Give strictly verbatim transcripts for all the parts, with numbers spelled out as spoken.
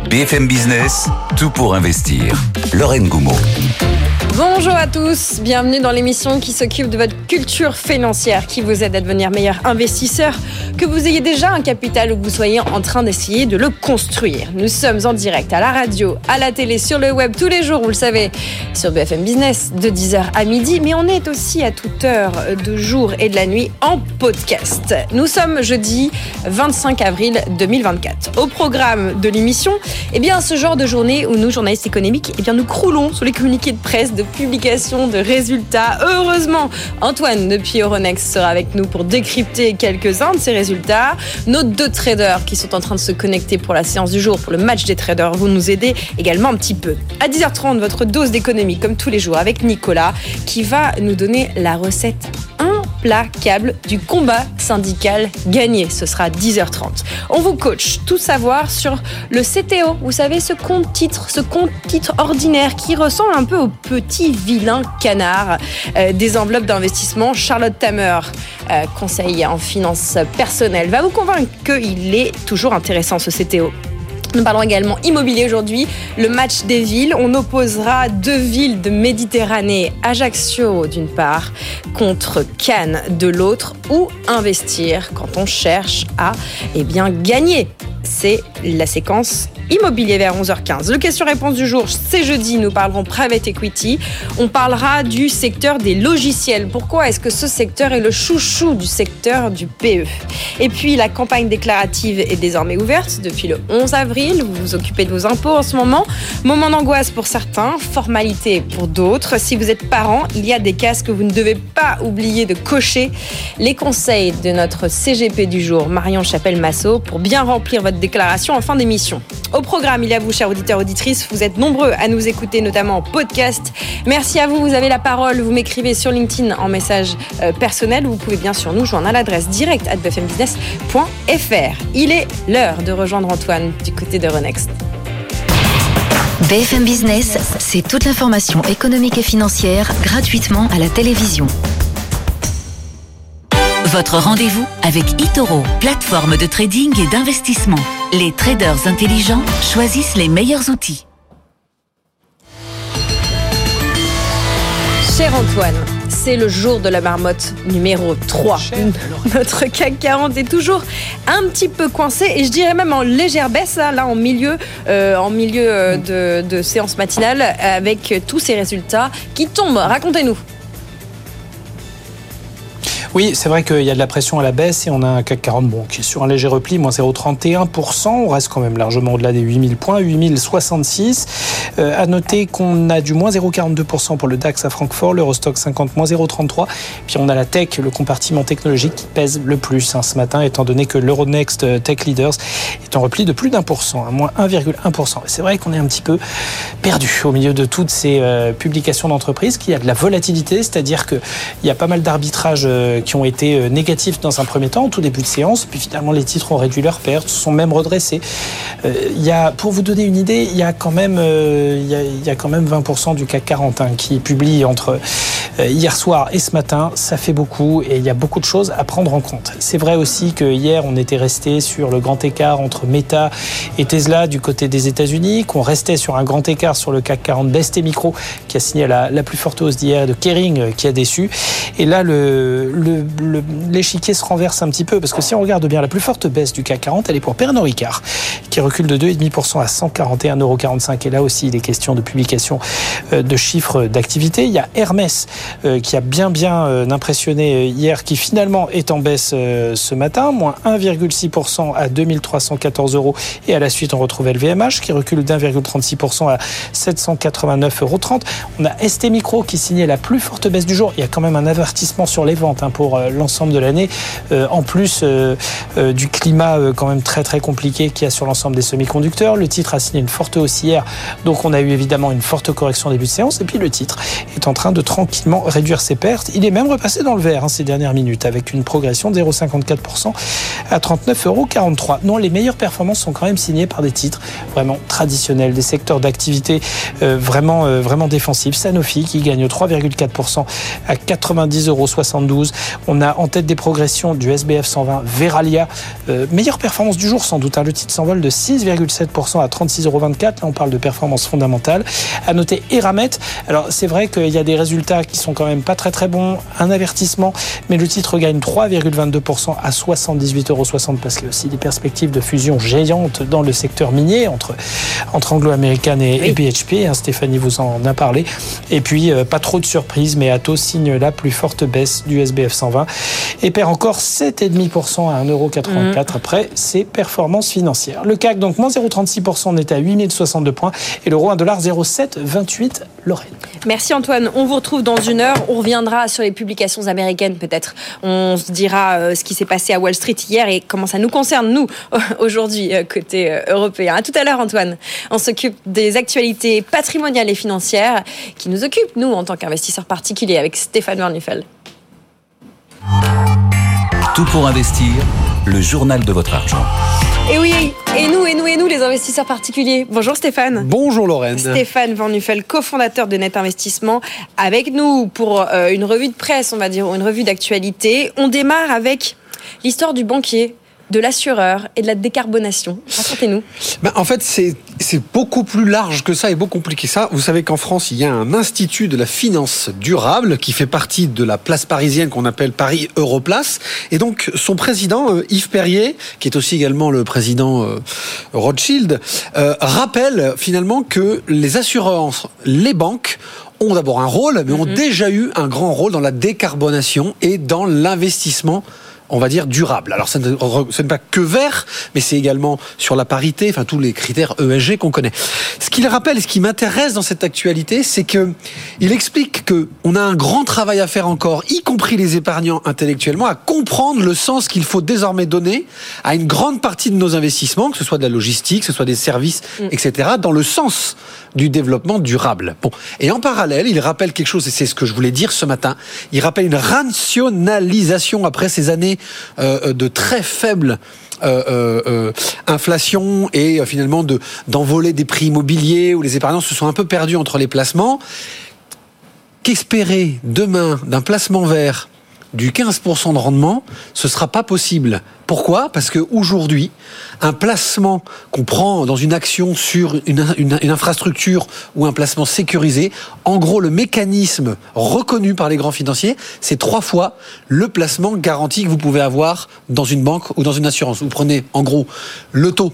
B F M Business, tout pour investir. Lorraine Goumeau. Bonjour à tous, bienvenue dans l'émission qui s'occupe de votre culture financière, qui vous aide à devenir meilleur investisseur, que vous ayez déjà un capital ou que vous soyez en train d'essayer de le construire. Nous sommes en direct à la radio, à la télé, sur le web, tous les jours, vous le savez, sur B F M Business, de dix heures à midi, mais on est aussi à toute heure de jour et de la nuit en podcast. Nous sommes jeudi vingt-cinq avril deux mille vingt-quatre. Au programme de l'émission, eh bien, ce genre de journée où nous, journalistes économiques, eh bien, nous croulons sur les communiqués de presse, de publication, de résultats. Heureusement, Antoine depuis Euronext sera avec nous pour décrypter quelques-uns de ces résultats. Nos deux traders qui sont en train de se connecter pour la séance du jour, pour le match des traders, vont nous aider également un petit peu. À dix heures trente, votre dose d'économie, comme tous les jours, avec Nicolas, qui va nous donner la recette implacable du combat syndical gagné. Ce sera dix heures trente. On vous coach, tout savoir sur le C T O. Vous savez, ce compte titre, ce compte titre ordinaire qui ressemble un peu au petit vilain canard euh, des enveloppes d'investissement. Charlotte Tamer, euh, conseiller en finances personnelles, va vous convaincre qu'il est toujours intéressant, ce C T O. Nous parlons également immobilier aujourd'hui, le match des villes. On opposera deux villes de Méditerranée, Ajaccio d'une part, contre Cannes de l'autre. Où investir quand on cherche à eh bien, gagner? C'est la séquence immobilier vers onze heures quinze. Le question-réponse du jour, c'est jeudi, nous parlerons private equity. On parlera du secteur des logiciels. Pourquoi est-ce que ce secteur est le chouchou du secteur du P E? Et puis, la campagne déclarative est désormais ouverte depuis le onze avril. Vous vous occupez de vos impôts en ce moment. Moment d'angoisse pour certains, formalité pour d'autres. Si vous êtes parent, il y a des cases que vous ne devez pas oublier de cocher. Les conseils de notre C G P du jour, Marion Chapelle-Massot, pour bien remplir votre déclaration en fin d'émission. Au programme, il y a vous, chers auditeurs, auditrices. Vous êtes nombreux à nous écouter, notamment en podcast. Merci à vous, vous avez la parole. Vous m'écrivez sur LinkedIn en message euh, personnel. Vous pouvez bien sûr nous joindre à l'adresse direct arobase b f m business point f r. Il est l'heure de rejoindre Antoine du côté d'Euronext. B F M Business, c'est toute l'information économique et financière gratuitement à la télévision. Votre rendez-vous avec eToro, plateforme de trading et d'investissement. Les traders intelligents choisissent les meilleurs outils. Cher Antoine, c'est le jour de la marmotte numéro trois. Notre C A C quarante est toujours un petit peu coincé et je dirais même en légère baisse, là en milieu, euh, en milieu de, de séance matinale avec tous ces résultats qui tombent. Racontez-nous. Oui, c'est vrai qu'il y a de la pression à la baisse et on a un C A C quarante bon, qui est sur un léger repli, moins zéro virgule trente et un pour cent. On reste quand même largement au-delà des huit mille points, huit mille soixante-six. Euh, à noter qu'on a du moins zéro virgule quarante-deux pour cent pour le DAX à Francfort, l'Eurostock cinquante, moins zéro virgule trente-trois. Puis on a la tech, le compartiment technologique qui pèse le plus hein, ce matin, étant donné que l'Euronext Tech Leaders est en repli de plus d'un pour cent, à moins un virgule un pour cent. C'est vrai qu'on est un petit peu perdu au milieu de toutes ces euh, publications d'entreprises, qu'il y a de la volatilité, c'est-à-dire qu'il y a pas mal d'arbitrages euh, qui ont été négatifs dans un premier temps, au tout début de séance, puis finalement les titres ont réduit leurs pertes, se sont même redressés. Euh, il y a, pour vous donner une idée, il y a quand même, euh, il y a, il y a quand même vingt pour cent du C A C quarante hein, qui publie entre euh, hier soir et ce matin. Ça fait beaucoup et il y a beaucoup de choses à prendre en compte. C'est vrai aussi que hier on était resté sur le grand écart entre Meta et Tesla du côté des États-Unis, qu'on restait sur un grand écart sur le C A C quarante d'S T Micro qui a signé la, la plus forte hausse d'hier, de Kering qui a déçu. Et là le, le Le, l'échiquier se renverse un petit peu parce que si on regarde bien, la plus forte baisse du C A C quarante, elle est pour Pernod Ricard qui recule de deux virgule cinq pour cent à cent quarante et un euros quarante-cinq. Et là aussi, il est question de publication de chiffres d'activité. Il y a Hermès qui a bien bien impressionné hier, qui finalement est en baisse ce matin, moins un virgule six pour cent à deux mille trois cent quatorze euros. Et à la suite, on retrouve L V M H qui recule d'un virgule trente-six pour cent à sept cent quatre-vingt-neuf euros trente. On a S T Micro qui signait la plus forte baisse du jour. Il y a quand même un avertissement sur les ventes hein, pour l'ensemble de l'année, euh, en plus euh, euh, du climat euh, quand même très très compliqué qu'il y a sur l'ensemble des semi-conducteurs. Le titre a signé une forte hausse hier, donc on a eu évidemment une forte correction au début de séance, et puis le titre est en train de tranquilliser tranquillement réduire ses pertes. Il est même repassé dans le vert hein, ces dernières minutes avec une progression de zéro virgule cinquante-quatre pour cent à trente-neuf euros quarante-trois. Non, les meilleures performances sont quand même signées par des titres vraiment traditionnels, des secteurs d'activité euh, vraiment, euh, vraiment défensifs. Sanofi qui gagne trois virgule quatre pour cent à quatre-vingt-dix euros soixante-douze. On a en tête des progressions du S B F cent vingt, Veralia, euh, meilleure performance du jour sans doute. Hein, le titre s'envole de six virgule sept pour cent à trente-six euros vingt-quatre. Là, on parle de performance fondamentale. À noter Eramet. Alors, c'est vrai qu'il y a des résultats qui sont quand même pas très très bons. Un avertissement, mais le titre gagne trois virgule vingt-deux pour cent à soixante-dix-huit euros soixante parce qu'il y a aussi des perspectives de fusion géantes dans le secteur minier entre, entre Anglo-American et, oui. et B H P. Hein, Stéphanie vous en a parlé. Et puis, euh, pas trop de surprises, mais Atos signe la plus forte baisse du S B F cent vingt et perd encore sept virgule cinq pour cent à un euro quatre-vingt-quatre mmh. après ses performances financières. Le C A C, donc, moins zéro virgule trente-six pour cent, on est à huit mille soixante-deux points et l'euro un dollar zéro virgule sept vingt-huit. Lorraine. Merci Antoine. On vous retrouve dans une heure. On reviendra sur les publications américaines peut-être. On se dira euh, ce qui s'est passé à Wall Street hier et comment ça nous concerne, nous, aujourd'hui, euh, côté euh, européen. À tout à l'heure Antoine. On s'occupe des actualités patrimoniales et financières qui nous occupent, nous, en tant qu'investisseurs particuliers, avec Stéphane Van Nuffel. Tout pour investir, le journal de votre argent. Et oui, et nous, et nous, et nous, les investisseurs particuliers. Bonjour Stéphane. Bonjour Lorraine. Stéphane Van Nuffel, cofondateur de Net Investissement, avec nous pour euh, une revue de presse, on va dire, une revue d'actualité. On démarre avec l'histoire du banquier, de l'assureur et de la décarbonation. Racontez-nous. Ben, en fait, c'est, c'est beaucoup plus large que ça et beaucoup compliqué que ça. Vous savez qu'en France, il y a un institut de la finance durable qui fait partie de la place parisienne qu'on appelle Paris Europlace. Et donc, son président, euh, Yves Perrier, qui est aussi également le président euh, Rothschild, euh, rappelle finalement que les assurances, les banques, ont d'abord un rôle, mais ont mm-hmm. déjà eu un grand rôle dans la décarbonation et dans l'investissement, on va dire, durable. Alors, ce n'est pas que vert, mais c'est également sur la parité, enfin, tous les critères E S G qu'on connaît. Ce qu'il rappelle et ce qui m'intéresse dans cette actualité, c'est que il explique qu'on a un grand travail à faire encore, y compris les épargnants intellectuellement, à comprendre le sens qu'il faut désormais donner à une grande partie de nos investissements, que ce soit de la logistique, que ce soit des services, mm. et cetera, dans le sens du développement durable. Bon. Et en parallèle, il rappelle quelque chose, et c'est ce que je voulais dire ce matin, il rappelle une rationalisation après ces années euh, de très faible euh, euh, inflation et euh, finalement de, d'envoler des prix immobiliers où les épargnants se sont un peu perdus entre les placements. Qu'espérer demain d'un placement vert du quinze pour cent de rendement, ce sera pas possible. Pourquoi ? Parce qu'aujourd'hui, un placement qu'on prend dans une action sur une, une, une infrastructure ou un placement sécurisé, en gros, le mécanisme reconnu par les grands financiers, c'est trois fois le placement garanti que vous pouvez avoir dans une banque ou dans une assurance. Vous prenez, en gros, le taux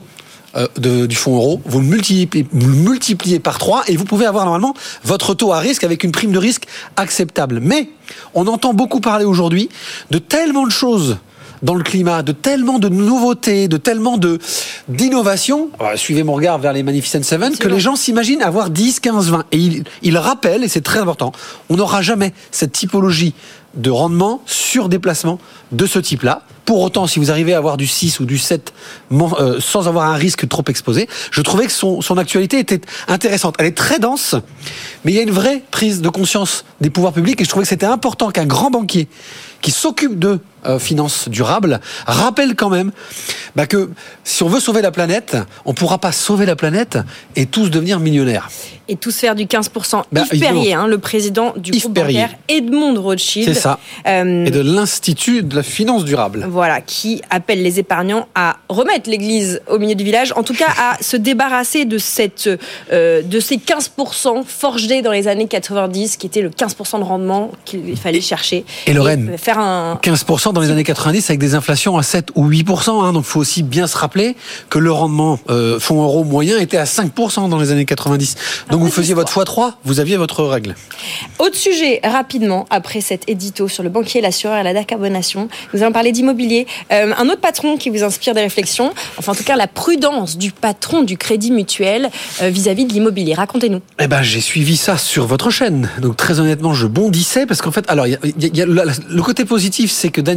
De, du fonds euro, vous le, multipliez, vous le multipliez par trois et vous pouvez avoir normalement votre taux à risque avec une prime de risque acceptable. Mais on entend beaucoup parler aujourd'hui de tellement de choses dans le climat, de tellement de nouveautés, de tellement de, d'innovations, alors, suivez mon regard vers les Magnificent Seven, que les gens s'imaginent avoir dix, quinze, vingt. Et ils, ils rappellent, et c'est très important, on n'aura jamais cette typologie de rendement sur des placements de ce type-là. Pour autant, si vous arrivez à avoir du six ou du sept euh, sans avoir un risque trop exposé, je trouvais que son, son actualité était intéressante. Elle est très dense, mais il y a une vraie prise de conscience des pouvoirs publics et je trouvais que c'était important qu'un grand banquier qui s'occupe de euh, finances durables rappelle quand même bah, que si on veut sauver la planète, on ne pourra pas sauver la planète et tous devenir millionnaires. Et tous faire du quinze pour cent. Bah, Yves Perrier, hein, le président du Yves groupe Perrier. bancaire Edmond Rothschild. C'est ça. Euh, et de l'Institut de la finance durable. Voilà, qui appelle les épargnants à remettre l'église au milieu du village, en tout cas à se débarrasser de, cette, euh, de ces quinze pour cent forgés dans les années quatre-vingt-dix, qui était le quinze pour cent de rendement qu'il fallait chercher. Et, et Lorraine, et faire un... quinze pour cent dans les années quatre-vingt-dix avec des inflations à sept ou huit pour cent. Hein, donc il faut aussi bien se rappeler que le rendement euh, fonds euro moyen était à cinq pour cent dans les années quatre-vingt-dix. Donc vous faisiez votre fois trois, vous aviez votre règle. Autre sujet, rapidement, après cet édito sur le banquier, l'assureur et la décarbonation, nous allons parler d'immobilier. Euh, un autre patron qui vous inspire des réflexions, enfin en tout cas la prudence du patron du Crédit Mutuel euh, vis-à-vis de l'immobilier. Racontez-nous. Eh ben, j'ai suivi ça sur votre chaîne. Donc très honnêtement, je bondissais parce qu'en fait, alors il y a, y a le, le côté positif, c'est que Daniel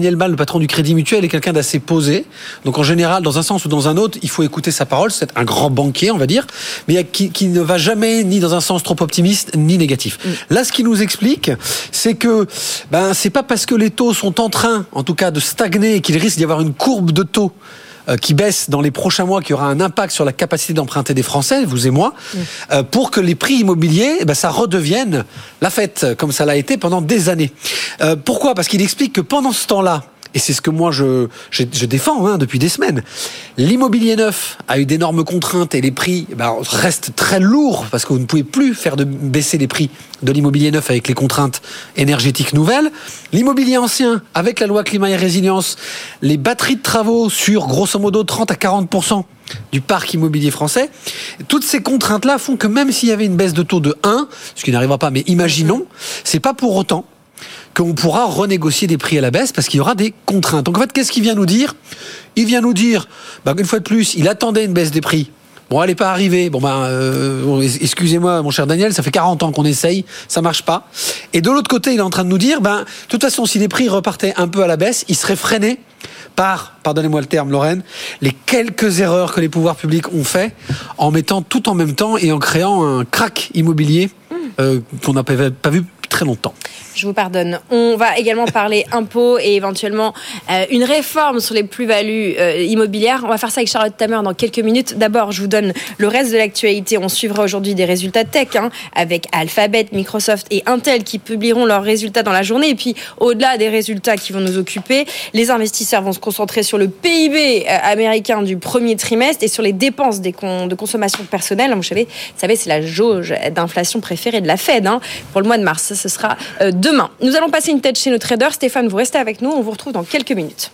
Daniel Mal, le patron du Crédit Mutuel, est quelqu'un d'assez posé. Donc en général, dans un sens ou dans un autre, il faut écouter sa parole. C'est un grand banquier, on va dire, mais qui, qui ne va jamais ni dans un sens trop optimiste ni négatif. Mm. Là, ce qu'il nous explique, c'est que ben c'est pas parce que les taux sont en train, en tout cas, de stagner et qu'il risque d'y avoir une courbe de taux qui baisse dans les prochains mois, qui aura un impact sur la capacité d'emprunter des Français, vous et moi, mmh. euh, pour que les prix immobiliers, eh ben, ça redevienne la fête, comme ça l'a été pendant des années. Euh, pourquoi ? Parce qu'il explique que pendant ce temps-là, et c'est ce que moi je, je, je défends hein, depuis des semaines, l'immobilier neuf a eu d'énormes contraintes et les prix ben, restent très lourds parce que vous ne pouvez plus faire de, baisser les prix de l'immobilier neuf avec les contraintes énergétiques nouvelles. L'immobilier ancien, avec la loi climat et résilience, les batteries de travaux sur grosso modo trente à quarante pour cent du parc immobilier français, toutes ces contraintes-là font que même s'il y avait une baisse de taux de un, ce qui n'arrivera pas, mais imaginons, c'est pas pour autant qu'on pourra renégocier des prix à la baisse parce qu'il y aura des contraintes. Donc en fait, qu'est-ce qu'il vient nous dire ? Il vient nous dire, bah, une fois de plus, il attendait une baisse des prix. Bon, elle n'est pas arrivée. Bon, ben, euh, excusez-moi, mon cher Daniel, ça fait quarante ans qu'on essaye, ça marche pas. Et de l'autre côté, il est en train de nous dire, ben, de toute façon, si les prix repartaient un peu à la baisse, ils seraient freinés par, pardonnez-moi le terme, Lorraine, les quelques erreurs que les pouvoirs publics ont fait en mettant tout en même temps et en créant un crack immobilier euh, qu'on n'a pas, pas vu très longtemps. Je vous pardonne. On va également parler impôts et éventuellement euh, une réforme sur les plus-values euh, immobilières. On va faire ça avec Charlotte Tamer dans quelques minutes. D'abord, je vous donne le reste de l'actualité. On suivra aujourd'hui des résultats tech hein, avec Alphabet, Microsoft et Intel qui publieront leurs résultats dans la journée. Et puis, au-delà des résultats qui vont nous occuper, les investisseurs vont se concentrer sur le P I B euh, américain du premier trimestre et sur les dépenses des con- de consommation personnelle. Vous savez, vous savez, c'est la jauge d'inflation préférée de la Fed hein, pour le mois de mars. Ça, ce sera euh, demain. Nous allons passer une tête chez nos traders. Stéphane, vous restez avec nous. On vous retrouve dans quelques minutes.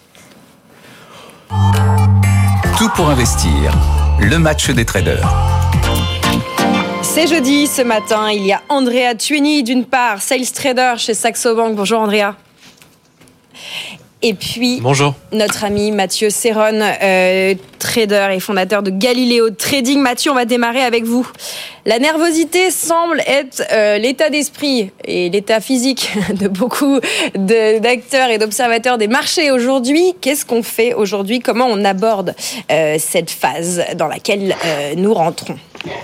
Tout pour investir. Le match des traders. C'est jeudi ce matin. Il y a Andrea Tueni d'une part, sales trader chez Saxo Bank. Bonjour Andrea. Et puis, bonjour. Notre ami Mathieu Serron, euh, trader et fondateur de Galileo Trading. Mathieu, on va démarrer avec vous. La nervosité semble être euh, l'état d'esprit et l'état physique de beaucoup de, d'acteurs et d'observateurs des marchés aujourd'hui. Qu'est-ce qu'on fait aujourd'hui ? Comment on aborde euh, cette phase dans laquelle euh, nous rentrons ?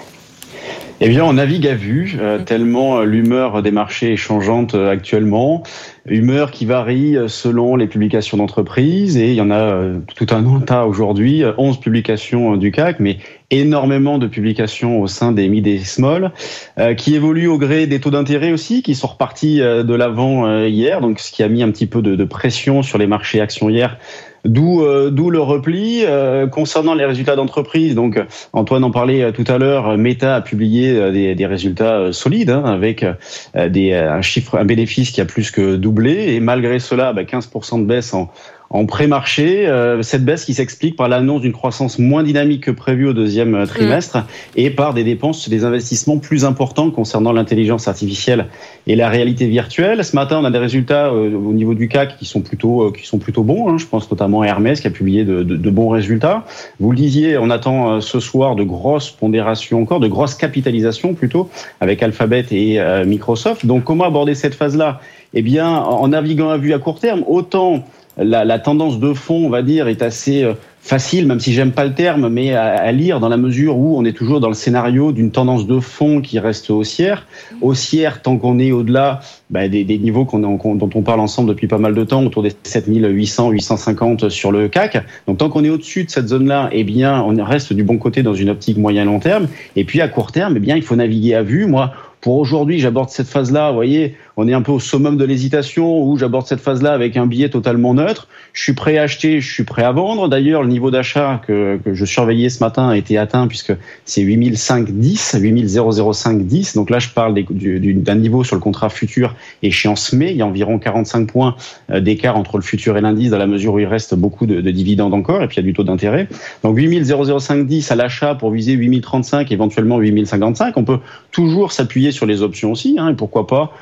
Eh bien, on navigue à vue, euh, tellement l'humeur des marchés est changeante euh, actuellement. Humeur qui varie selon les publications d'entreprises et il y en a euh, tout un tas aujourd'hui, onze publications du C A C, mais énormément de publications au sein des mid et small, euh, qui évoluent au gré des taux d'intérêt aussi, qui sont repartis euh, de l'avant euh, hier, donc ce qui a mis un petit peu de, de pression sur les marchés actions hier. D'où, euh, d'où le repli euh, concernant les résultats d'entreprise. Donc, Antoine en parlait tout à l'heure. Meta a publié des, des résultats solides, hein, avec euh, des, un chiffre, un bénéfice qui a plus que doublé. Et malgré cela, bah, quinze pour cent de baisse en En pré-marché, euh, cette baisse qui s'explique par l'annonce d'une croissance moins dynamique que prévue au deuxième trimestre mmh. et par des dépenses, des investissements plus importants concernant l'intelligence artificielle et la réalité virtuelle. Ce matin, on a des résultats euh, au niveau du C A C qui sont plutôt euh, qui sont plutôt bons. Hein. Je pense notamment à Hermès qui a publié de, de, de bons résultats. Vous le disiez, on attend euh, ce soir de grosses pondérations encore, de grosses capitalisations plutôt, avec Alphabet et euh, Microsoft. Donc, comment aborder cette phase-là ? Eh bien, en naviguant à vue à court terme, autant La, la tendance de fond, on va dire, est assez euh, facile, même si j'aime pas le terme, mais à, à lire dans la mesure où on est toujours dans le scénario d'une tendance de fond qui reste haussière. Haussière tant qu'on est au-delà bah, des, des niveaux qu'on, qu'on, dont on parle ensemble depuis pas mal de temps, autour des sept mille huit cents, huit cent cinquante sur le C A C. Donc tant qu'on est au-dessus de cette zone-là, eh bien, on reste du bon côté dans une optique moyen-long terme. Et puis à court terme, eh bien, il faut naviguer à vue. Moi, pour aujourd'hui, j'aborde cette phase-là, vous voyez, on est un peu au summum de l'hésitation où j'aborde cette phase-là avec un billet totalement neutre. Je suis prêt à acheter, je suis prêt à vendre. D'ailleurs, le niveau d'achat que, que je surveillais ce matin a été atteint puisque c'est huit mille cinq cent dix, huit mille cinq dix. Donc là, je parle des, du, d'un niveau sur le contrat futur échéance mai. Il y a environ quarante-cinq points d'écart entre le futur et l'indice dans la mesure où il reste beaucoup de, de dividendes encore et puis il y a du taux d'intérêt. Donc huit mille cinq cent dix à l'achat pour viser huit mille trente-cinq, éventuellement huit mille cinquante-cinq. On peut toujours s'appuyer sur les options aussi, hein, et pourquoi pas, vous voyez, vu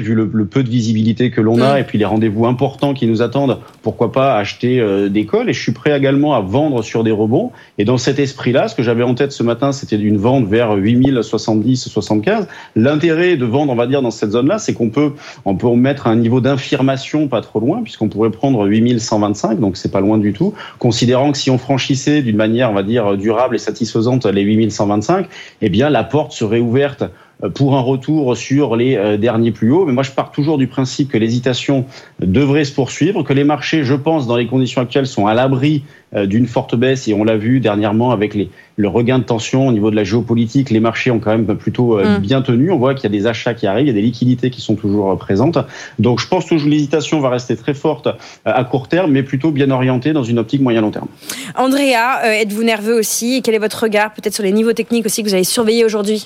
vu le, le peu de visibilité que l'on mmh. a et puis les rendez-vous importants qui nous attendent, pourquoi pas acheter euh, des calls. Et je suis prêt également à vendre sur des rebonds. Et dans cet esprit-là, ce que j'avais en tête ce matin, c'était une vente vers huit mille soixante-dix soixante-quinze. L'intérêt de vendre, on va dire, dans cette zone-là, c'est qu'on peut, on peut mettre un niveau d'infirmation pas trop loin, puisqu'on pourrait prendre huit mille cent vingt-cinq, donc c'est pas loin du tout, considérant que si on franchissait d'une manière, on va dire, durable et satisfaisante les huit mille cent vingt-cinq, eh bien, la porte serait ouverte pour un retour sur les euh, derniers plus hauts. Mais moi, je pars toujours du principe que l'hésitation devrait se poursuivre, que les marchés, je pense, dans les conditions actuelles, sont à l'abri euh, d'une forte baisse. Et on l'a vu dernièrement avec les, le regain de tension au niveau de la géopolitique. Les marchés ont quand même plutôt euh, mmh. bien tenu. On voit qu'il y a des achats qui arrivent, il y a des liquidités qui sont toujours euh, présentes. Donc, je pense que l'hésitation va rester très forte euh, à court terme, mais plutôt bien orientée dans une optique moyen-long terme. Andrea, euh, êtes-vous nerveux aussi? Et quel est votre regard peut-être sur les niveaux techniques aussi que vous avez surveillés aujourd'hui?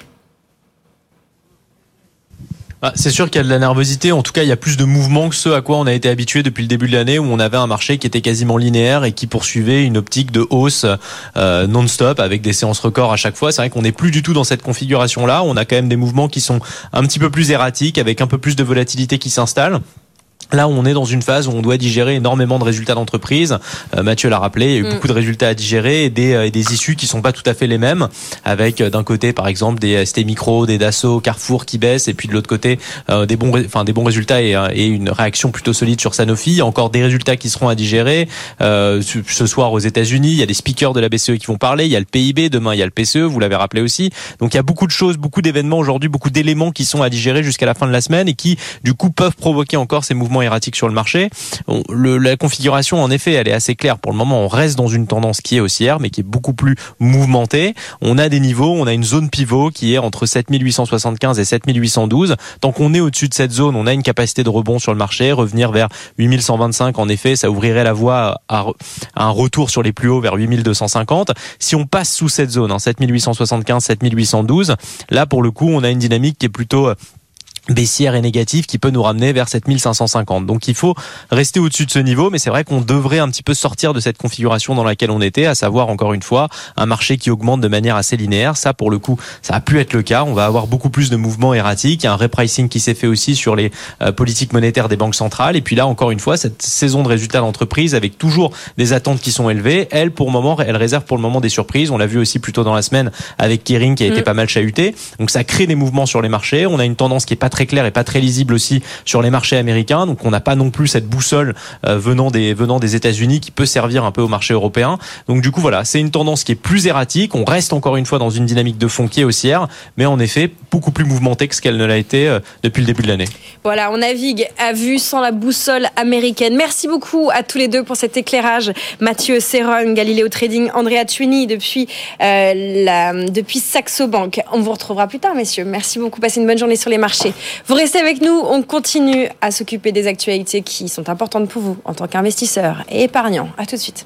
C'est sûr qu'il y a de la nervosité. En tout cas, il y a plus de mouvements que ce à quoi on a été habitué depuis le début de l'année, où on avait un marché qui était quasiment linéaire et qui poursuivait une optique de hausse euh, non-stop avec des séances records à chaque fois. C'est vrai qu'on n'est plus du tout dans cette configuration-là. On a quand même des mouvements qui sont un petit peu plus erratiques, avec un peu plus de volatilité qui s'installe. Là, on est dans une phase où on doit digérer énormément de résultats d'entreprise. Euh, Mathieu l'a rappelé, il y a eu mmh. beaucoup de résultats à digérer et des, euh, des issues qui sont pas tout à fait les mêmes. Avec euh, d'un côté, par exemple, des S T Micro, des Dassault, Carrefour qui baissent, et puis de l'autre côté, euh, des bons, enfin des bons résultats et, euh, et une réaction plutôt solide sur Sanofi. Il y a encore des résultats qui seront à digérer. Euh, ce soir aux États-Unis, il y a des speakers de la B C E qui vont parler. Il y a le P I B demain, il y a le P C E. Vous l'avez rappelé aussi. Donc il y a beaucoup de choses, beaucoup d'événements aujourd'hui, beaucoup d'éléments qui sont à digérer jusqu'à la fin de la semaine et qui, du coup, peuvent provoquer encore ces mouvements erratiques sur le marché. On, le, la configuration, en effet, elle est assez claire pour le moment. On reste dans une tendance qui est haussière, mais qui est beaucoup plus mouvementée. On a des niveaux, on a une zone pivot qui est entre sept mille huit cent soixante-quinze et sept mille huit cent douze. Tant qu'on est au-dessus de cette zone, on a une capacité de rebond sur le marché. Revenir vers huit mille cent vingt-cinq, en effet, ça ouvrirait la voie à, à un retour sur les plus hauts vers huit mille deux cent cinquante. Si on passe sous cette zone, hein, sept mille huit cent soixante-quinze, sept mille huit cent douze, là, pour le coup, on a une dynamique qui est plutôt baissière et négative qui peut nous ramener vers sept mille cinq cent cinquante. Donc il faut rester au-dessus de ce niveau, mais c'est vrai qu'on devrait un petit peu sortir de cette configuration dans laquelle on était, à savoir encore une fois un marché qui augmente de manière assez linéaire. Ça, pour le coup, ça a pu être le cas. On va avoir beaucoup plus de mouvements erratiques. Il y a un repricing qui s'est fait aussi sur les euh, politiques monétaires des banques centrales. Et puis là, encore une fois, cette saison de résultats d'entreprise avec toujours des attentes qui sont élevées, elle, pour le moment, elle réserve pour le moment des surprises. On l'a vu aussi plus tôt dans la semaine avec Kering qui a été mmh. pas mal chahuté. Donc ça crée des mouvements sur les marchés. On a une tendance qui est pas très clair et pas très lisible aussi sur les marchés américains. Donc on n'a pas non plus cette boussole euh, venant des venant des États-Unis qui peut servir un peu au marché européen. Donc du coup voilà, c'est une tendance qui est plus erratique. On reste encore une fois dans une dynamique de fond qui est haussière, mais en effet beaucoup plus mouvementée que ce qu'elle ne l'a été euh, depuis le début de l'année. Voilà, on navigue à vue sans la boussole américaine. Merci beaucoup à tous les deux pour cet éclairage. Mathieu Serron, Galileo Trading, Andrea Tchuini depuis euh, la depuis Saxo Bank. On vous retrouvera plus tard, messieurs. Merci beaucoup. Passez une bonne journée sur les marchés. Vous restez avec nous, on continue à s'occuper des actualités qui sont importantes pour vous en tant qu'investisseur et épargnant. À tout de suite.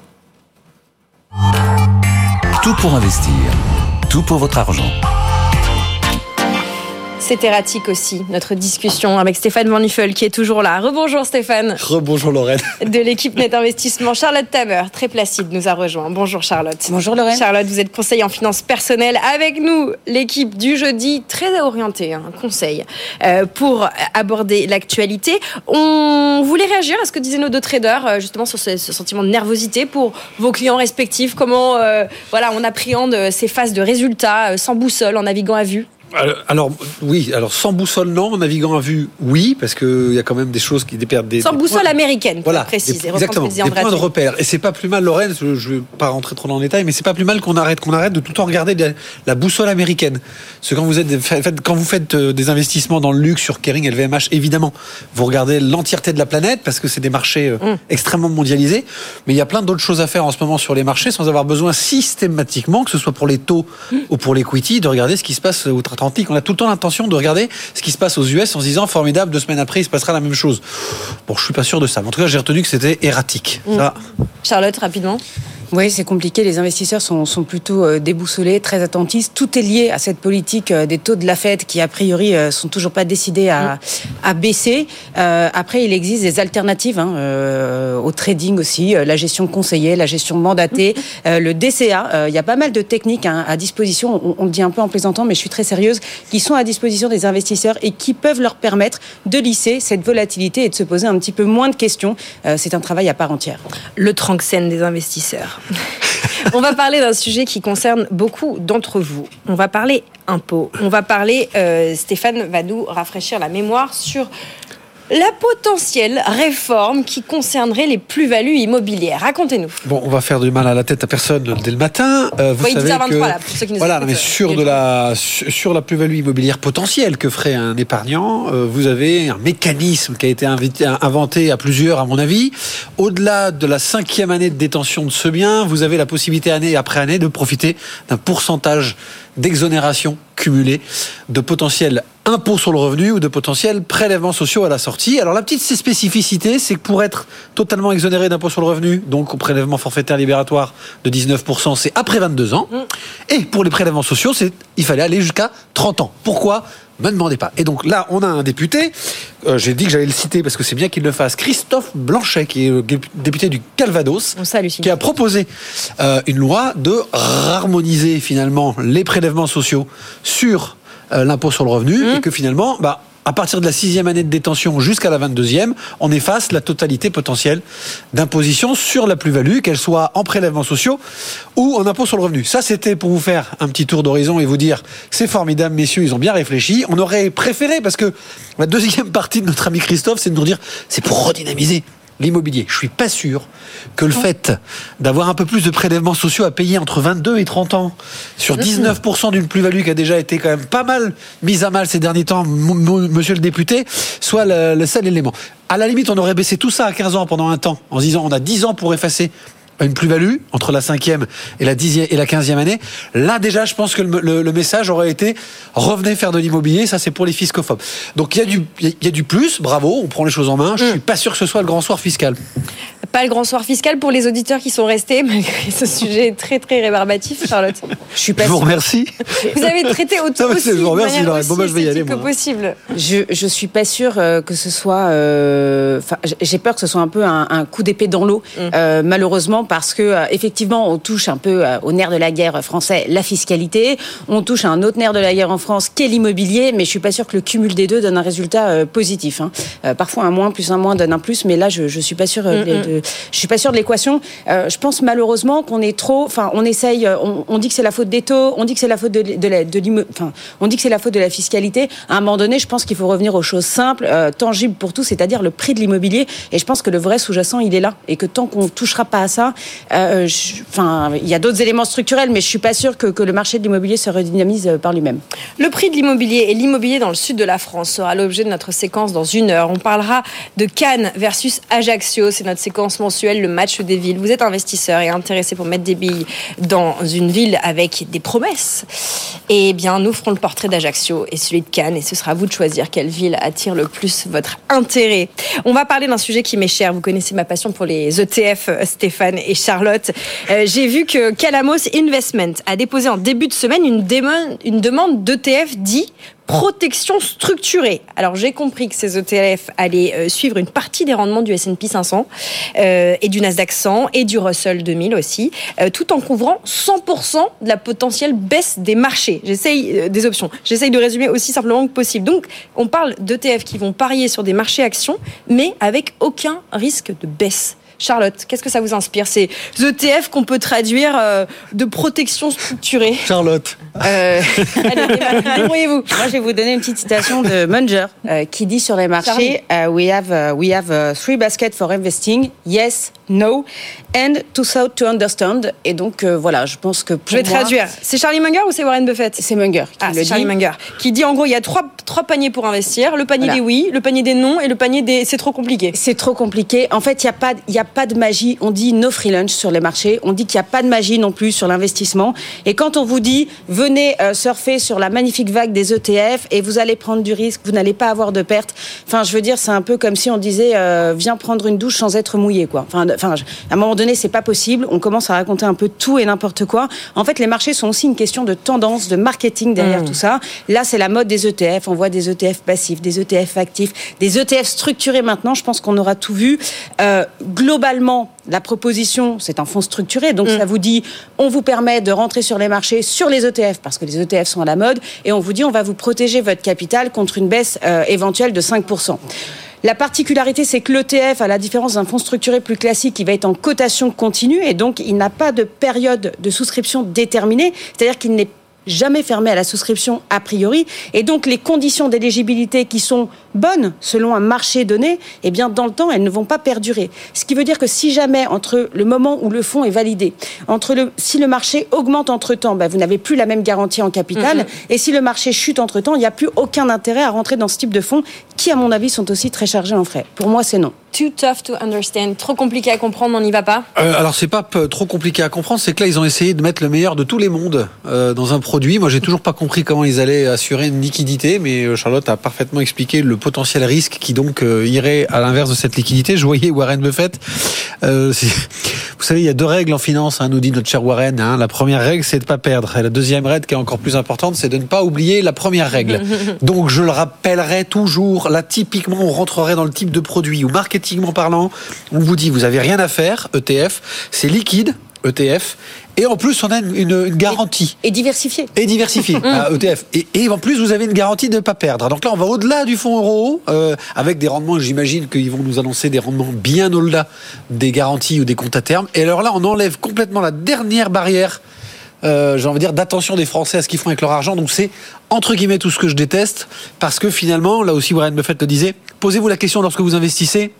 Tout pour investir, tout pour votre argent. C'est erratique aussi, notre discussion avec Stéphane Van Nuffel qui est toujours là. Rebonjour Stéphane. Rebonjour Lorraine. De l'équipe Net Investissement, Charlotte Taber, très placide, nous a rejoint. Bonjour Charlotte. Bonjour Lorraine. Charlotte, vous êtes conseiller en finances personnelles. Avec nous, l'équipe du jeudi, très orientée, un hein, conseil, euh, pour aborder l'actualité. On voulait réagir à ce que disaient nos deux traders, justement sur ce, ce sentiment de nervosité pour vos clients respectifs. Comment euh, voilà, on appréhende ces phases de résultats euh, sans boussole, en naviguant à vue. Alors oui, alors sans boussole non, en naviguant à vue oui, parce que il y a quand même des choses qui déperdent des sans des boussole points. américaine, voilà, précise, des, exactement, des points de repère. Et c'est pas plus mal, Lorraine, je, je vais pas rentrer trop dans le détail, mais c'est pas plus mal qu'on arrête qu'on arrête de tout le temps regarder la, la boussole américaine. Parce que quand vous êtes fait, quand vous faites des investissements dans le luxe sur Kering, L V M H, évidemment, vous regardez l'entièreté de la planète parce que c'est des marchés mmh. extrêmement mondialisés. Mais il y a plein d'autres choses à faire en ce moment sur les marchés sans avoir besoin systématiquement, que ce soit pour les taux mmh. ou pour l'equity, de regarder ce qui se passe outre-Atlantique. On a tout le temps intention de regarder ce qui se passe aux U S en se disant formidable, deux semaines après il se passera la même chose. Bon, je suis pas sûr de ça, mais en tout cas j'ai retenu que c'était erratique. Mmh. Ça... Charlotte, rapidement. Oui, c'est compliqué. Les investisseurs sont, sont plutôt euh, déboussolés, très attentifs. Tout est lié à cette politique euh, des taux de la Fed qui, a priori, euh, sont toujours pas décidés à, mmh. à baisser. Euh, après, il existe des alternatives hein, euh, au trading aussi, euh, la gestion conseillée, la gestion mandatée, mmh. euh, le D C A. Euh, il y a pas mal de techniques hein, à disposition. On, on le dit un peu en plaisantant, mais je suis très sérieuse, qui sont à disposition des investisseurs et qui peuvent leur permettre de lisser cette volatilité et de se poser un petit peu moins de questions. Euh, c'est un travail à part entière. Le Tranxène des investisseurs. On va parler d'un sujet qui concerne beaucoup d'entre vous. On va parler impôts. On va parler, euh, Stéphane va nous rafraîchir la mémoire sur la potentielle réforme qui concernerait les plus-values immobilières. Racontez-nous. Bon, on va faire du mal à la tête à personne dès le matin. Euh, vous oui, savez vingt-trois, que là, pour ceux qui nous voilà, écoutent, mais sur de la sur la plus-value immobilière potentielle que ferait un épargnant, euh, vous avez un mécanisme qui a été invité, inventé à plusieurs, à mon avis. Au-delà de la cinquième année de détention de ce bien, vous avez la possibilité année après année de profiter d'un pourcentage d'exonération cumulée de potentiel impôt sur le revenu ou de potentiels prélèvements sociaux à la sortie. Alors la petite spécificité, c'est que pour être totalement exonéré d'impôt sur le revenu, donc au prélèvement forfaitaire libératoire de dix-neuf pour cent, c'est après vingt-deux ans. Mmh. Et pour les prélèvements sociaux, c'est il fallait aller jusqu'à trente ans. Pourquoi ? Me demandez pas. Et donc là, on a un député, euh, j'ai dit que j'allais le citer parce que c'est bien qu'il le fasse, Christophe Blanchet, qui est le député du Calvados, qui a proposé euh, une loi de harmoniser finalement les prélèvements sociaux sur euh, l'impôt sur le revenu, mmh. et que finalement, bah, à partir de la sixième année de détention jusqu'à la vingt-deuxième, on efface la totalité potentielle d'imposition sur la plus-value, qu'elle soit en prélèvements sociaux ou en impôt sur le revenu. Ça, c'était pour vous faire un petit tour d'horizon et vous dire, c'est formidable, messieurs, ils ont bien réfléchi. On aurait préféré, parce que la deuxième partie de notre ami Christophe, c'est de nous dire, c'est pour redynamiser l'immobilier. Je suis pas sûr que le fait d'avoir un peu plus de prélèvements sociaux à payer entre vingt-deux et trente ans sur dix-neuf pour cent d'une plus-value qui a déjà été quand même pas mal mise à mal ces derniers temps, m- m- monsieur le député, soit le, le seul élément. À la limite, on aurait baissé tout ça à quinze ans pendant un temps, en se disant on a dix ans pour effacer une plus-value entre la cinquième et la dixième et la quinzième année. Là, déjà, je pense que le, le, le message aurait été revenez faire de l'immobilier. Ça, c'est pour les fiscophobes. Donc, il y a du, il y a du plus. Bravo, on prend les choses en main. Je suis pas sûr que ce soit le grand soir fiscal. Pas le grand soir fiscal pour les auditeurs qui sont restés, malgré ce sujet très, très rébarbatif, Charlotte. Je suis pas Je vous remercie. Vous avez traité autant aussi, je vous remercie, de manière bon, bah, je vais y aller, que moi. possible. Je, je suis pas sûre euh, que ce soit... Euh, j'ai peur que ce soit un peu un, un coup d'épée dans l'eau, mm. euh, malheureusement, parce que euh, effectivement, on touche un peu euh, au nerf de la guerre français, la fiscalité. On touche à un autre nerf de la guerre en France, qu'est l'immobilier, mais je suis pas sûre que le cumul des deux donne un résultat euh, positif. Hein. Euh, parfois, un moins plus un moins donne un plus, mais là, je, je suis pas sûre euh, mm-hmm. de, je suis pas sûre de l'équation. Euh, je pense malheureusement qu'on est trop... Enfin, on essaye... On, on dit que c'est la faute des taux, on dit que c'est la faute de, de, la, de l'immo... Enfin, on dit que c'est la faute de la fiscalité. À un moment donné, je pense qu'il faut revenir aux choses simples, euh, tangibles pour tous, c'est-à-dire le prix de l'immobilier. Et je pense que le vrai sous-jacent, il est là. Et que tant qu'on ne touchera pas à ça... Euh, je, enfin, il y a d'autres éléments structurels, mais je suis pas sûre que, que le marché de l'immobilier se redynamise par lui-même. Le prix de l'immobilier et l'immobilier dans le sud de la France sera l'objet de notre séquence dans une heure. On parlera de Cannes versus Ajaccio. C'est notre séquence mensuelle, le match des villes. Vous êtes investisseur et intéressé pour mettre des billes dans une ville avec des promesses. Eh bien, nous ferons le portrait d'Ajaccio et celui de Cannes, et ce sera à vous de choisir quelle ville attire le plus votre intérêt. On va parler d'un sujet qui m'est cher. Vous connaissez ma passion pour les E T F, Stéphane et Charlotte. Euh, j'ai vu que Calamos Investment a déposé en début de semaine une, démon, une demande d'E T F dit protection structurée. Alors, j'ai compris que ces E T F allaient euh, suivre une partie des rendements du S and P cinq cents euh, et du Nasdaq cent et du Russell deux mille aussi, euh, tout en couvrant cent pour cent de la potentielle baisse des marchés. J'essaye euh, des options. J'essaye de résumer aussi simplement que possible. Donc, on parle d'E T F qui vont parier sur des marchés actions, mais avec aucun risque de baisse. Charlotte, qu'est-ce que ça vous inspire, ces E T F qu'on peut traduire euh, de protection structurée? Charlotte. Euh... Allez, débrouillez-vous. Moi, je vais vous donner une petite citation de Munger euh, qui dit sur les marchés uh, we have uh, we have uh, three baskets for investing, yes, no, and to thought to understand. Et donc euh, voilà, je pense que pour je vais moi, traduire. C'est Charlie Munger ou c'est Warren Buffett? C'est Munger. Qui ah, le c'est dit. Charlie Munger qui dit en gros il y a trois trois paniers pour investir, le panier voilà. des oui, le panier des non et le panier des c'est trop compliqué. C'est trop compliqué. En fait, il y a pas il y a pas de magie. On dit no free lunch sur les marchés. On dit qu'il n'y a pas de magie non plus sur l'investissement. Et quand on vous dit venez euh, surfer sur la magnifique vague des E T F et vous allez prendre du risque, vous n'allez pas avoir de pertes. Enfin, je veux dire, c'est un peu comme si on disait euh, viens prendre une douche sans être mouillé, quoi. Enfin, enfin, à un moment donné, c'est pas possible. On commence à raconter un peu tout et n'importe quoi. En fait, les marchés sont aussi une question de tendance, de marketing derrière mmh. tout ça. Là, c'est la mode des E T F. On voit des E T F passifs, des E T F actifs, des E T F structurés maintenant. Je pense qu'on aura tout vu. Euh, globalement, la proposition, c'est un fonds structuré. Donc, mmh. ça vous dit, on vous permet de rentrer sur les marchés, sur les E T F, parce que les E T F sont à la mode, et on vous dit, on va vous protéger votre capital contre une baisse euh, éventuelle de cinq pour cent. La particularité, c'est que l'E T F, à la différence d'un fonds structuré plus classique, il va être en cotation continue et donc il n'a pas de période de souscription déterminée, c'est-à-dire qu'il n'est jamais fermé à la souscription a priori, et donc les conditions d'éligibilité qui sont bonnes selon un marché donné, eh bien dans le temps elles ne vont pas perdurer. Ce qui veut dire que si jamais entre le moment où le fonds est validé, entre le si le marché augmente entre temps, ben, vous n'avez plus la même garantie en capital, mm-hmm. et si le marché chute entre temps, il n'y a plus aucun intérêt à rentrer dans ce type de fonds qui à mon avis sont aussi très chargés en frais. Pour moi c'est non. Too tough to understand, trop compliqué à comprendre, on n'y va pas. Euh, alors c'est pas p- trop compliqué à comprendre, c'est que là ils ont essayé de mettre le meilleur de tous les mondes euh, dans un produit. Moi j'ai toujours pas compris comment ils allaient assurer une liquidité, mais Charlotte a parfaitement expliqué le potentiel risque qui donc euh, irait à l'inverse de cette liquidité. Je voyais Warren Buffett. Euh, c'est... Vous savez, il y a deux règles en finance, hein, nous dit notre cher Warren. Hein. La première règle, c'est de pas perdre. Et la deuxième règle, qui est encore plus importante, c'est de ne pas oublier la première règle. Donc, je le rappellerai toujours. Là, typiquement, on rentrerait dans le type de produit où, marketingment parlant, on vous dit, vous avez rien à faire, E T F, c'est liquide, E T F, et en plus on a une, une, une garantie. Et, et diversifié. Et diversifié, à E T F. Et, et en plus vous avez une garantie de ne pas perdre. Donc là on va au-delà du fonds euro, euh, avec des rendements, j'imagine qu'ils vont nous annoncer des rendements bien au-delà des garanties ou des comptes à terme. Et alors là on enlève complètement la dernière barrière, euh, j'ai envie de dire, d'attention des Français à ce qu'ils font avec leur argent. Donc c'est entre guillemets tout ce que je déteste, parce que finalement, là aussi Warren Buffett le disait, posez-vous la question lorsque vous investissez,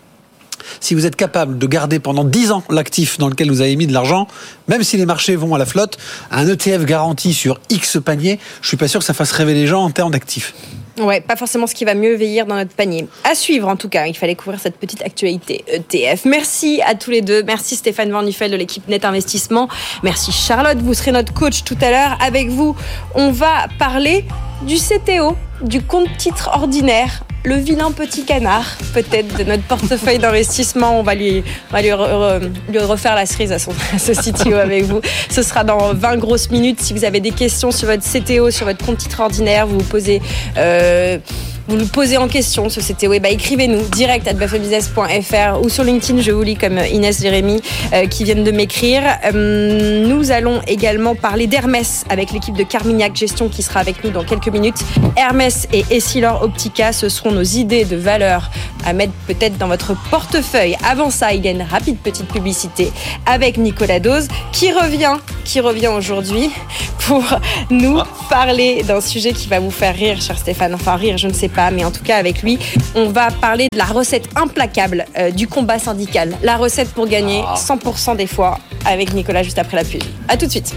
si vous êtes capable de garder pendant dix ans l'actif dans lequel vous avez mis de l'argent, même si les marchés vont à la flotte, un E T F garanti sur X panier, je suis pas sûr que ça fasse rêver les gens en termes d'actifs. Ouais, pas forcément ce qui va mieux vieillir dans notre panier. À suivre en tout cas, il fallait couvrir cette petite actualité E T F. Merci à tous les deux. Merci Stéphane Van Nuffel de l'équipe Net Investissement. Merci Charlotte, vous serez notre coach tout à l'heure. Avec vous, on va parler du C T O, du compte titre ordinaire. Le vilain petit canard, peut-être, de notre portefeuille d'investissement. On va lui, on va lui, re, lui refaire la cerise à, son, à ce C T O avec vous. Ce sera dans vingt grosses minutes. Si vous avez des questions sur votre C T O, sur votre compte titre ordinaire, vous vous posez... Euh, vous le posez en question, ce C T O, et bah, écrivez-nous direct à b f m business point f r ou sur LinkedIn, je vous lis comme Inès, Jérémy euh, qui viennent de m'écrire. Euh, nous allons également parler d'Hermès avec l'équipe de Carmignac Gestion qui sera avec nous dans quelques minutes. Hermès et Essilor Optica, ce seront nos idées de valeur à mettre peut-être dans votre portefeuille. Avant ça, il y a une rapide petite publicité avec Nicolas Dose qui revient, qui revient aujourd'hui pour nous parler d'un sujet qui va vous faire rire, cher Stéphane. Enfin, rire, je ne sais pas. Mais en tout cas avec lui, on va parler de la recette implacable euh, du combat syndical. La recette pour gagner cent pour cent des fois avec Nicolas juste après la pub. À tout de suite.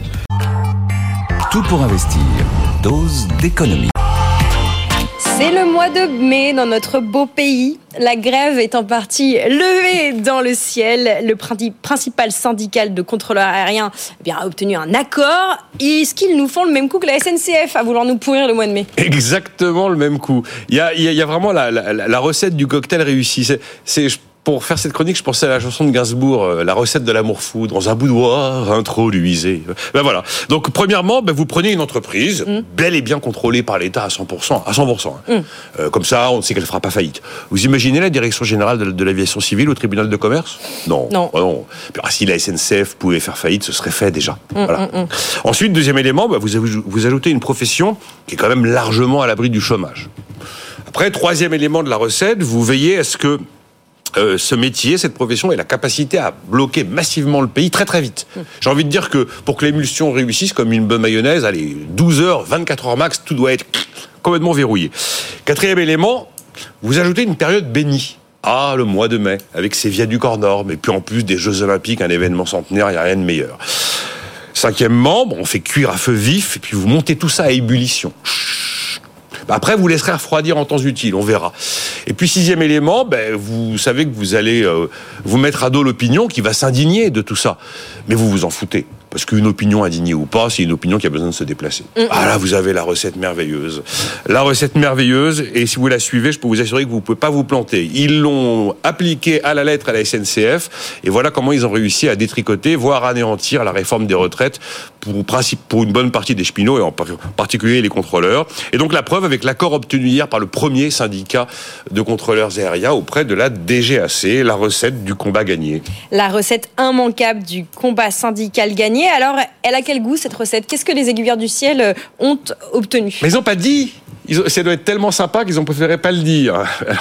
Tout pour investir. Dose d'économie. C'est le mois de mai dans notre beau pays. La grève est en partie levée dans le ciel. Le principal syndical de contrôleurs aériens eh bien, a obtenu un accord. Est-ce qu'ils nous font le même coup que la S N C F à vouloir nous pourrir le mois de mai ? Exactement le même coup. Il y a, il y a vraiment la, la, la recette du cocktail réussi. C'est, c'est, pour faire cette chronique, je pensais à la chanson de Gainsbourg, euh, la recette de l'amour fou, dans un boudoir introduisez. Ben voilà. Donc, premièrement, ben, vous prenez une entreprise, mm. bel et bien contrôlée par l'État à cent pour cent, à cent pour cent. Hein. Mm. Euh, comme ça, on sait qu'elle ne fera pas faillite. Vous imaginez la direction générale de, de l'aviation civile au tribunal de commerce ? Non. Non. Oh non. Puis, ah, si la S N C F pouvait faire faillite, ce serait fait déjà. Mm, voilà. mm, mm. Ensuite, deuxième élément, ben, vous, vous ajoutez une profession qui est quand même largement à l'abri du chômage. Après, troisième élément de la recette, vous veillez à ce que Euh, ce métier, cette profession ait la capacité à bloquer massivement le pays très très vite. J'ai envie de dire que pour que l'émulsion réussisse comme une bonne mayonnaise, allez, douze heures, vingt-quatre heures max, tout doit être complètement verrouillé. Quatrième élément, vous ajoutez une période bénie. Ah, le mois de mai, avec ses viaducs hors normes, et puis en plus des Jeux Olympiques, un événement centenaire, il n'y a rien de meilleur. Cinquièmement, bon, on fait cuire à feu vif, et puis vous montez tout ça à ébullition. Après, vous laisserez refroidir en temps utile, on verra. Et puis sixième élément, ben, vous savez que vous allez euh, vous mettre à dos l'opinion qui va s'indigner de tout ça. Mais vous vous en foutez. Parce qu'une opinion indignée ou pas, c'est une opinion qui a besoin de se déplacer. Mmh. Ah là, vous avez la recette merveilleuse. La recette merveilleuse, et si vous la suivez, je peux vous assurer que vous ne pouvez pas vous planter. Ils l'ont appliquée à la lettre à la S N C F, et voilà comment ils ont réussi à détricoter, voire anéantir la réforme des retraites pour, pour une bonne partie des cheminots, et en particulier les contrôleurs. Et donc la preuve avec l'accord obtenu hier par le premier syndicat de contrôleurs aériens auprès de la D G A C, la recette du combat gagné. La recette immanquable du combat syndical gagné. Alors, elle a quel goût cette recette ? Qu'est-ce que les aiguilleurs du ciel ont obtenu ? Mais ils n'ont pas dit. Ils ont, ça doit être tellement sympa qu'ils ont préféré pas le dire.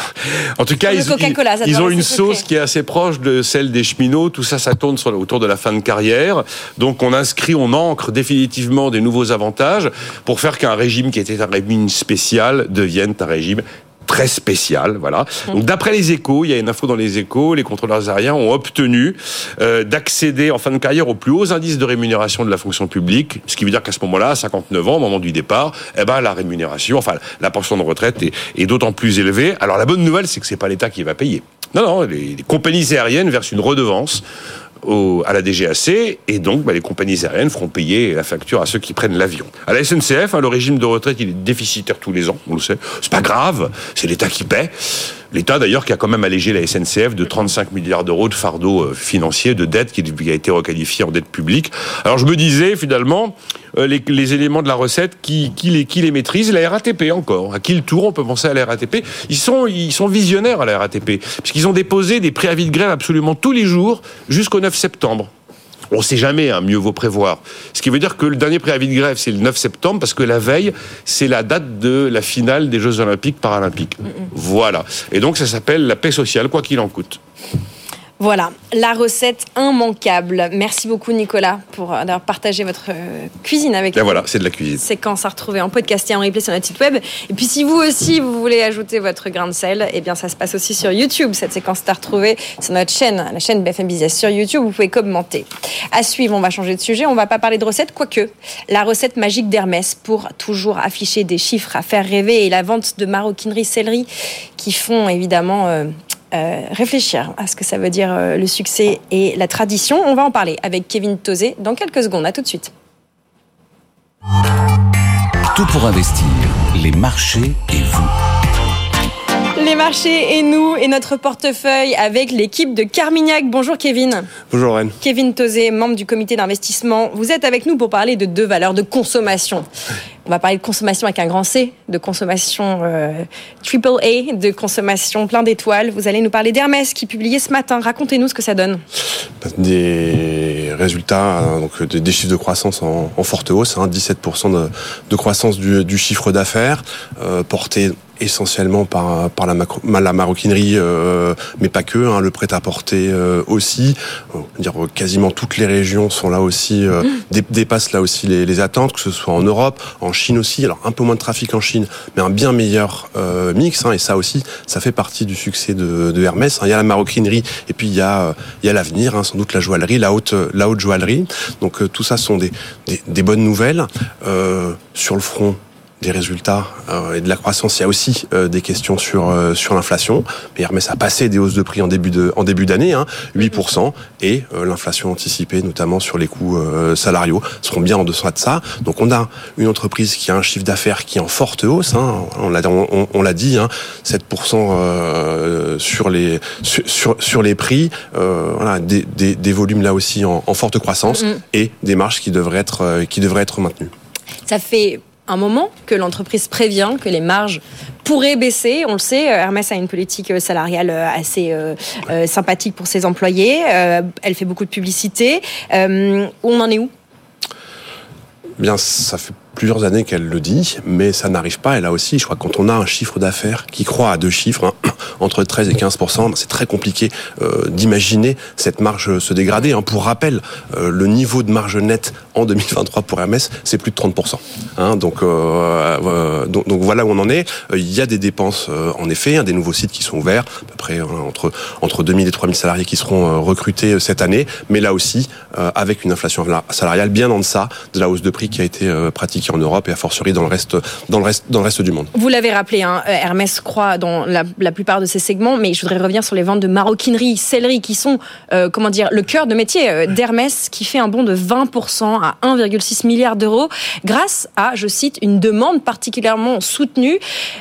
En tout cas, ils, ils, ils ont une sauce secret. Qui est assez proche de celle des cheminots. Tout ça, ça tourne sur, autour de la fin de carrière. Donc, on inscrit, on ancre définitivement des nouveaux avantages pour faire qu'un régime qui était un régime spécial devienne un régime très spécial, voilà. Donc d'après les Échos, il y a une info dans les Échos, les contrôleurs aériens ont obtenu euh, d'accéder en fin de carrière aux plus hauts indices de rémunération de la fonction publique, ce qui veut dire qu'à ce moment-là, à cinquante-neuf ans, au moment du départ, eh ben la rémunération, enfin la pension de retraite est, est d'autant plus élevée. Alors la bonne nouvelle, c'est que c'est pas l'État qui va payer. Non, non, les, les compagnies aériennes versent une redevance Au, à la D G A C, et donc bah, les compagnies aériennes feront payer la facture à ceux qui prennent l'avion. À la S N C F, hein, le régime de retraite, il est déficitaire tous les ans, on le sait. C'est pas grave, c'est l'État qui paie. L'État, d'ailleurs, qui a quand même allégé la S N C F de trente-cinq milliards d'euros de fardeau euh, financier, de dette, qui a été requalifiée en dette publique. Alors je me disais, finalement, euh, les, les éléments de la recette, qui, qui, les, qui les maîtrise ? La R A T P encore. À qui le tour on peut penser à la R A T P ? Ils sont, ils sont visionnaires à la R A T P, puisqu'ils ont déposé des préavis de grève absolument tous les jours jusqu'au neuf septembre. On ne sait jamais, hein, mieux vaut prévoir. Ce qui veut dire que le dernier préavis de grève, c'est le neuf septembre, parce que la veille, c'est la date de la finale des Jeux Olympiques Paralympiques. Mmh. Voilà. Et donc, ça s'appelle la paix sociale, quoi qu'il en coûte. Voilà, la recette immanquable. Merci beaucoup Nicolas pour avoir partagé votre cuisine avec nous. Et voilà, c'est de la cuisine. Séquence à retrouver en podcast et en replay sur notre site web. Et puis si vous aussi, vous voulez ajouter votre grain de sel, eh bien ça se passe aussi sur YouTube. Cette séquence est à retrouver sur notre chaîne, la chaîne B F M Business sur YouTube. Vous pouvez commenter. À suivre, on va changer de sujet. On va pas parler de recettes, quoique. La recette magique d'Hermès pour toujours afficher des chiffres à faire rêver et la vente de maroquinerie sellerie qui font évidemment... Euh, Euh, réfléchir à ce que ça veut dire euh, le succès et la tradition. On va en parler avec Kevin Tozé dans quelques secondes. À tout de suite. Tout pour investir, les marchés et vous. Les marchés et nous et notre portefeuille avec l'équipe de Carmignac. Bonjour Kevin. Bonjour Lorraine. Kevin Tozé, membre du comité d'investissement. Vous êtes avec nous pour parler de deux valeurs de consommation. On va parler de consommation avec un grand C, de consommation euh, triple A, de consommation plein d'étoiles. Vous allez nous parler d'Hermès qui publiait ce matin. Racontez-nous ce que ça donne. Des résultats, donc des chiffres de croissance en, en forte hausse, hein, dix-sept pour cent de, de croissance du, du chiffre d'affaires, euh, porté essentiellement par par la, macro, la maroquinerie, euh, mais pas que, hein, le prêt-à-porter euh, aussi. On va dire quasiment toutes les régions sont là aussi, euh, mmh. dé, dépassent là aussi les, les attentes, que ce soit en Europe, en Chine aussi. Alors un peu moins de trafic en Chine, mais un bien meilleur euh, mix. Hein, et ça aussi, ça fait partie du succès de, de Hermès. Hein. Il y a la maroquinerie et puis il y a il y a l'avenir, hein, sans doute la joaillerie, la haute la haute joaillerie. Donc euh, tout ça sont des des, des bonnes nouvelles euh, sur le front des résultats euh, et de la croissance. Il y a aussi euh, des questions sur euh, sur l'inflation. Mais Hermès a passé des hausses de prix en début de en début d'année, hein, huit pour cent, et euh, l'inflation anticipée, notamment sur les coûts euh, salariaux, seront bien en deçà de ça. Donc on a une entreprise qui a un chiffre d'affaires qui est en forte hausse. Hein, on l'a on, on l'a dit, hein, sept pour cent euh, sur les sur sur, sur les prix. Euh, voilà, des, des des volumes là aussi en, en forte croissance mmh. et des marges qui devraient être euh, qui devraient être maintenues. Ça fait un moment que l'entreprise prévient que les marges pourraient baisser. On le sait, Hermès a une politique salariale assez euh, euh, sympathique pour ses employés. Euh, elle fait beaucoup de publicité. Euh, on en est où ? Bien, ça fait plusieurs années qu'elle le dit, mais ça n'arrive pas. Elle a aussi, je crois, quand on a un chiffre d'affaires qui croît à deux chiffres, hein, entre treize et quinze pour cent, c'est très compliqué euh, d'imaginer cette marge se dégrader. Hein. Pour rappel, euh, le niveau de marge nette en deux mille vingt-trois pour Hermès, c'est plus de trente pour cent. Hein. Donc, euh, euh, donc, donc voilà où on en est. Euh, il y a des dépenses, euh, en effet, hein, des nouveaux sites qui sont ouverts, à peu près hein, entre, entre deux mille et trois mille salariés qui seront euh, recrutés euh, cette année, mais là aussi, euh, avec une inflation salariale bien en deçà de la hausse de prix qui a été euh, pratiquée en Europe et a fortiori dans le reste, dans le reste, dans le reste du monde. Vous l'avez rappelé, hein, Hermès croît dans la, la plupart de ses segments, mais je voudrais revenir sur les ventes de maroquinerie, sellerie, qui sont, euh, comment dire, le cœur de métier euh, d'Hermès, qui fait un bond de vingt pour cent à un virgule six milliard d'euros, grâce à, je cite, une demande particulièrement soutenue.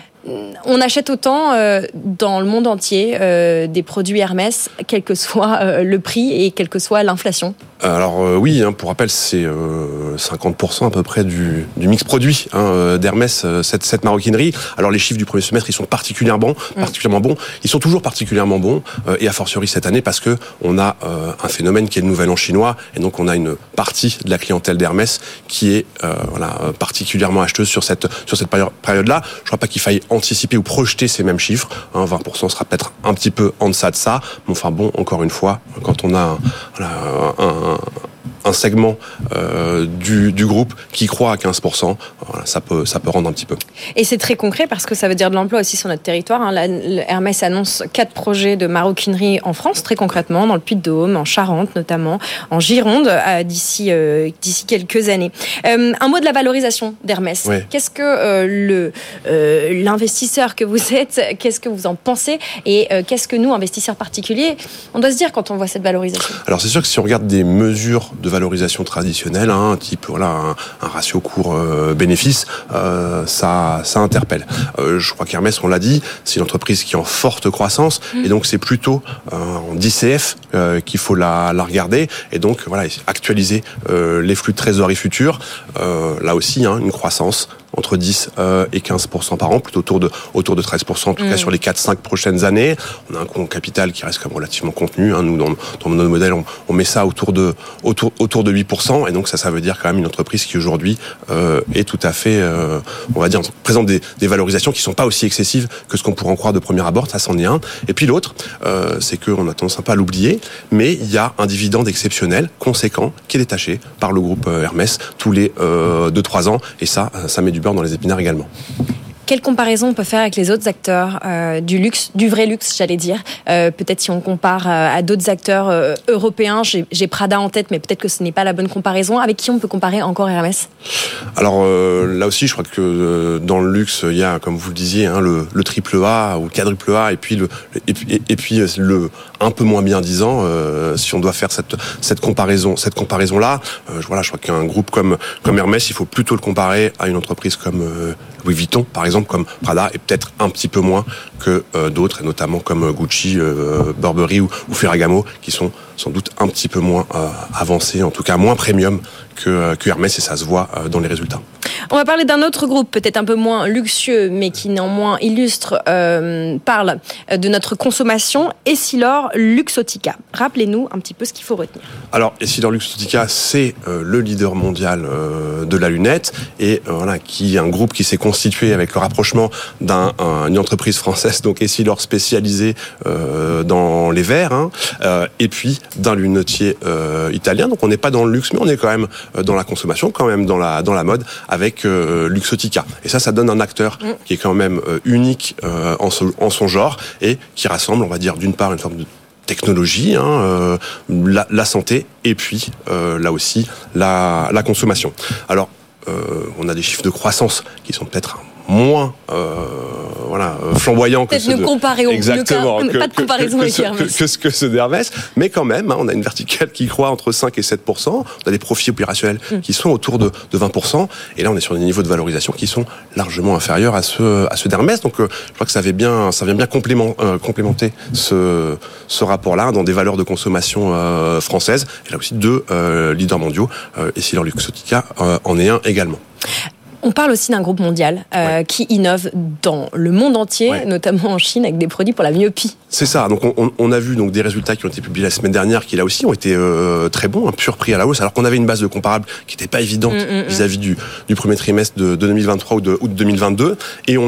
On achète autant euh, dans le monde entier euh, des produits Hermès, quel que soit euh, le prix et quelle que soit l'inflation. Alors euh, oui, hein, pour rappel, c'est euh, cinquante pour cent à peu près du, du mix produit hein, d'Hermès, euh, cette, cette maroquinerie. Alors les chiffres du premier semestre, ils sont particulièrement bons, mmh. particulièrement bons. Ils sont toujours particulièrement bons, euh, et a fortiori cette année parce que on a euh, un phénomène qui est le nouvel an chinois, et donc on a une partie de la clientèle d'Hermès qui est euh, voilà particulièrement acheteuse sur cette sur cette période-là. Je crois pas qu'il faille anticiper ou projeter ces mêmes chiffres. Hein, vingt pour cent sera peut-être un petit peu en deçà de ça, mais enfin bon, encore une fois, quand on a un, voilà, un un segment euh, du, du groupe qui croît à quinze pour cent, voilà, ça peut ça peut rendre un petit peu. Et c'est très concret parce que ça veut dire de l'emploi aussi sur notre territoire. Hein. La, Hermès annonce quatre projets de maroquinerie en France, très concrètement, dans le Puy-de-Dôme, en Charente notamment, en Gironde, euh, d'ici euh, d'ici quelques années. Euh, un mot de la valorisation d'Hermès. Oui. Qu'est-ce que euh, le euh, l'investisseur que vous êtes, qu'est-ce que vous en pensez, et euh, qu'est-ce que nous, investisseurs particuliers, on doit se dire quand on voit cette valorisation? Alors c'est sûr que si on regarde des mesures de valorisation traditionnelle, hein, type voilà un, un ratio cours euh, bénéfice, euh, ça ça interpelle. Euh, je crois qu'Hermès, on l'a dit, c'est une entreprise qui est en forte croissance, mmh. et donc c'est plutôt euh, en D C F euh, qu'il faut la, la regarder, et donc voilà actualiser euh, les flux de trésorerie futurs. Euh, là aussi, hein, une croissance entre dix euh, et quinze pour cent par an, plutôt autour de autour de treize pour cent en tout mmh. cas sur les quatre cinq prochaines années. On a un compte capital qui reste quand même relativement contenu. Hein. Nous, dans, dans nos modèles, on, on met ça autour de autour autour de huit pour cent, et donc ça, ça veut dire quand même une entreprise qui aujourd'hui euh, est tout à fait, euh, on va dire, présente des, des valorisations qui sont pas aussi excessives que ce qu'on pourrait en croire de premier abord. Ça, c'en est un. Et puis l'autre, euh, c'est qu'on a tendance un peu à l'oublier, mais il y a un dividende exceptionnel conséquent qui est détaché par le groupe Hermès tous les euh, deux trois ans, et ça, ça met du beurre dans les épinards également. Quelle comparaison on peut faire avec les autres acteurs euh, du luxe, du vrai luxe, j'allais dire. Euh, peut-être si on compare euh, à d'autres acteurs euh, européens, j'ai, j'ai Prada en tête, mais peut-être que ce n'est pas la bonne comparaison. Avec qui on peut comparer encore Hermès? Alors euh, là aussi, je crois que euh, dans le luxe, il y a, comme vous le disiez, hein, le, le triple A ou le quadruple A, et puis le et puis, et puis le un peu moins bien disant. Euh, si on doit faire cette cette comparaison, cette comparaison là, euh, voilà, je crois qu'un groupe comme comme Hermès, il faut plutôt le comparer à une entreprise comme euh, Louis Vuitton, par exemple, comme Prada, et peut-être un petit peu moins que euh, d'autres, et notamment comme Gucci, euh, Burberry ou, ou Ferragamo, qui sont sans doute un petit peu moins euh, avancés, en tout cas moins premium que, euh, que Hermès, et ça se voit euh, dans les résultats. On va parler d'un autre groupe, peut-être un peu moins luxueux, mais qui néanmoins illustre, euh, parle de notre consommation, Essilor Luxottica. Rappelez-nous un petit peu ce qu'il faut retenir. Alors, Essilor Luxottica, c'est euh, le leader mondial euh, de la lunette, et euh, voilà, qui est un groupe qui s'est constitué avec le rapprochement d'un, un, une entreprise française, donc Essilor spécialisée euh, dans les verres, hein, euh, et puis d'un lunetier euh, italien. Donc on n'est pas dans le luxe, mais on est quand même dans la consommation, quand même dans la dans la mode, avec euh, Luxottica. Et ça, ça donne un acteur mmh. qui est quand même euh, unique euh, en, son, en son genre, et qui rassemble, on va dire, d'une part une forme de technologie, hein, euh, la, la santé, et puis euh, là aussi la, la consommation. Alors, euh, on a des chiffres de croissance qui sont peut-être moins euh, voilà flamboyants que ceux de comparer au exactement que, pas de comparaison que, avec que, Hermès. Que, que, que ceux d'Hermès, mais quand même hein, on a une verticale qui croît entre cinq et sept pour cent, on a des profits opérationnels mm. qui sont autour de, de vingt pour cent, et là on est sur des niveaux de valorisation qui sont largement inférieurs à ceux à ceux d'Hermès. Donc euh, je crois que ça vient bien ça vient bien complément, euh, complémenter ce ce rapport-là dans des valeurs de consommation euh, françaises, et là aussi deux euh, leaders mondiaux, euh, Essilor Luxottica euh, en est un également. On parle aussi d'un groupe mondial euh, ouais. qui innove dans le monde entier, ouais. notamment en Chine, avec des produits pour la myopie. C'est ça. Donc on, on a vu donc des résultats qui ont été publiés la semaine dernière, qui là aussi ont été euh, très bons, hein, surpris à la hausse, alors qu'on avait une base de comparables qui n'était pas évidente mmh, mmh, vis-à-vis du, du premier trimestre de, de deux mille vingt-trois ou de, ou de deux mille vingt-deux, et on a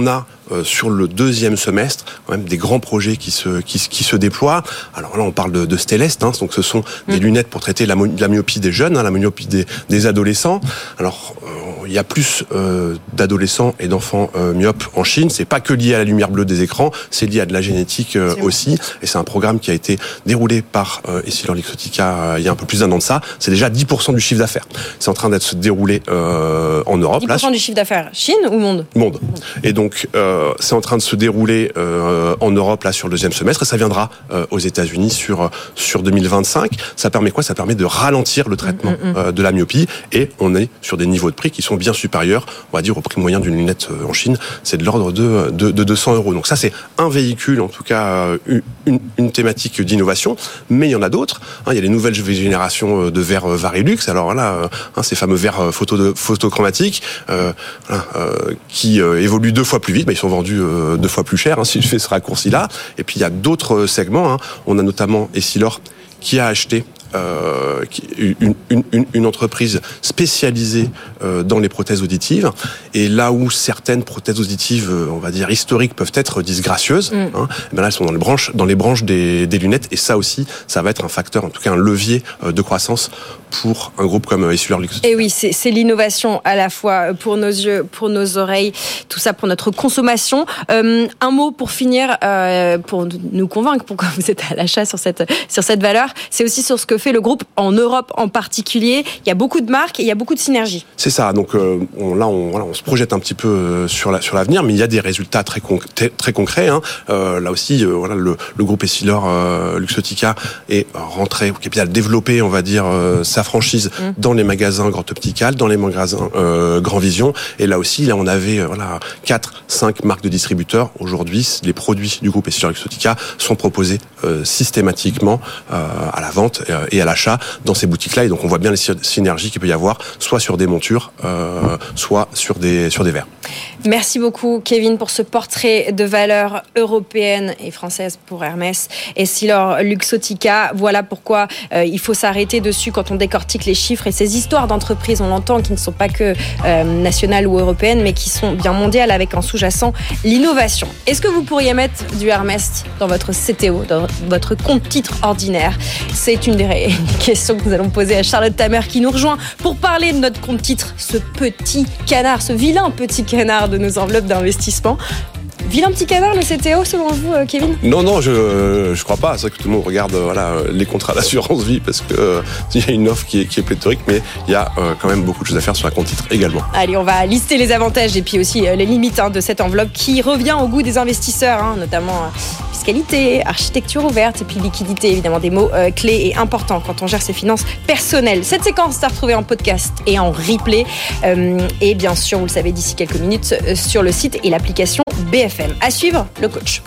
euh, sur le deuxième semestre, quand même des grands projets qui se qui, qui se déploient. Alors là, on parle de, de Stellest, hein, donc ce sont des mmh. lunettes pour traiter la, la myopie des jeunes, hein, la myopie des, des adolescents. Alors euh, il y a plus euh, d'adolescents et d'enfants euh, myopes en Chine. C'est pas que lié à la lumière bleue des écrans, c'est lié à de la génétique euh, aussi. Et c'est un programme qui a été déroulé par euh, EssilorLuxottica euh, il y a un peu plus d'un an de ça. C'est déjà dix pour cent du chiffre d'affaires. C'est en train d'être se dérouler euh, en Europe. dix pour cent là, du chiffre d'affaires, Chine ou monde ? Monde. Et donc euh, c'est en train de se dérouler euh, en Europe là sur le deuxième semestre et ça viendra euh, aux États-Unis sur sur deux mille vingt-cinq. Ça permet quoi ? Ça permet de ralentir le traitement mmh, mmh. Euh, de la myopie et on est sur des niveaux de prix qui sont bien supérieurs, on va dire, au prix moyen d'une lunette en Chine. C'est de l'ordre de, de, de deux cents euros. Donc ça, c'est un véhicule, en tout cas, une, une thématique d'innovation. Mais il y en a d'autres. Hein, il y a les nouvelles générations de verres Varilux. Alors là, hein, ces fameux verres photo de, photochromatiques euh, voilà, euh, qui euh, évoluent deux fois plus vite. Mais ils sont vendus euh, deux fois plus cher, hein, si je fais ce raccourci-là. Et puis, il y a d'autres segments. Hein. On a notamment Essilor qui a acheté Euh, une, une, une entreprise spécialisée euh, dans les prothèses auditives. Et là où certaines prothèses auditives, euh, on va dire historiques, peuvent être disgracieuses, mm. hein, ben là elles sont dans les branches, dans les branches des, des lunettes. Et ça aussi, ça va être un facteur, en tout cas un levier euh, de croissance pour un groupe comme EssilorLuxottica. Et oui, c'est, c'est l'innovation à la fois pour nos yeux, pour nos oreilles, tout ça pour notre consommation. Euh, un mot pour finir, euh, pour nous convaincre pourquoi vous êtes à l'achat sur cette sur cette valeur. C'est aussi sur ce que fait le groupe en Europe en particulier. Il y a beaucoup de marques et il y a beaucoup de synergies. C'est ça. Donc euh, on, là, on, voilà, on se projette un petit peu euh, sur, la, sur l'avenir, mais il y a des résultats très, conc- très, très concrets. Hein. Euh, là aussi, euh, voilà, le, le groupe Essilor euh, Luxottica est rentré au capital, développé, on va dire, euh, sa franchise mmh. dans les magasins Grand Optical, dans les magasins euh, Grand Vision. Et là aussi, là, on avait euh, voilà quatre, cinq marques de distributeurs. Aujourd'hui, les produits du groupe Essilor Luxottica sont proposés euh, systématiquement euh, à la vente euh, et à l'achat dans ces boutiques-là. Et donc, on voit bien les synergies qu'il peut y avoir, soit sur des montures, euh, soit sur des, sur des verres. Merci beaucoup, Kevin, pour ce portrait de valeur européenne et française pour Hermès. Essilor Luxottica, voilà pourquoi euh, il faut s'arrêter dessus quand on décortique les chiffres et ces histoires d'entreprises, on l'entend, qui ne sont pas que euh, nationales ou européennes, mais qui sont bien mondiales avec en sous-jacent l'innovation. Est-ce que vous pourriez mettre du Hermès dans votre C T O, dans votre compte titre ordinaire ? C'est une des questions que nous allons poser à Charlotte Tamer qui nous rejoint pour parler de notre compte titre, ce petit canard, ce vilain petit canard de nos enveloppes d'investissement. Vilain petit canard, le C T O, selon vous, Kevin ? Non, non, je je crois pas. C'est vrai que tout le monde regarde voilà, les contrats d'assurance vie parce qu'il euh, y a une offre qui est, qui est pléthorique, mais il y a euh, quand même beaucoup de choses à faire sur la compte titre également. Allez, on va lister les avantages et puis aussi euh, les limites hein, de cette enveloppe qui revient au goût des investisseurs, hein, notamment euh, fiscalité, architecture ouverte et puis liquidité, évidemment des mots euh, clés et importants quand on gère ses finances personnelles. Cette séquence est à retrouver en podcast et en replay euh, et bien sûr, vous le savez, d'ici quelques minutes euh, sur le site et l'application B F M. À suivre, le coach.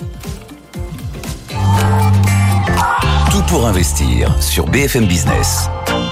Tout pour investir sur B F M Business.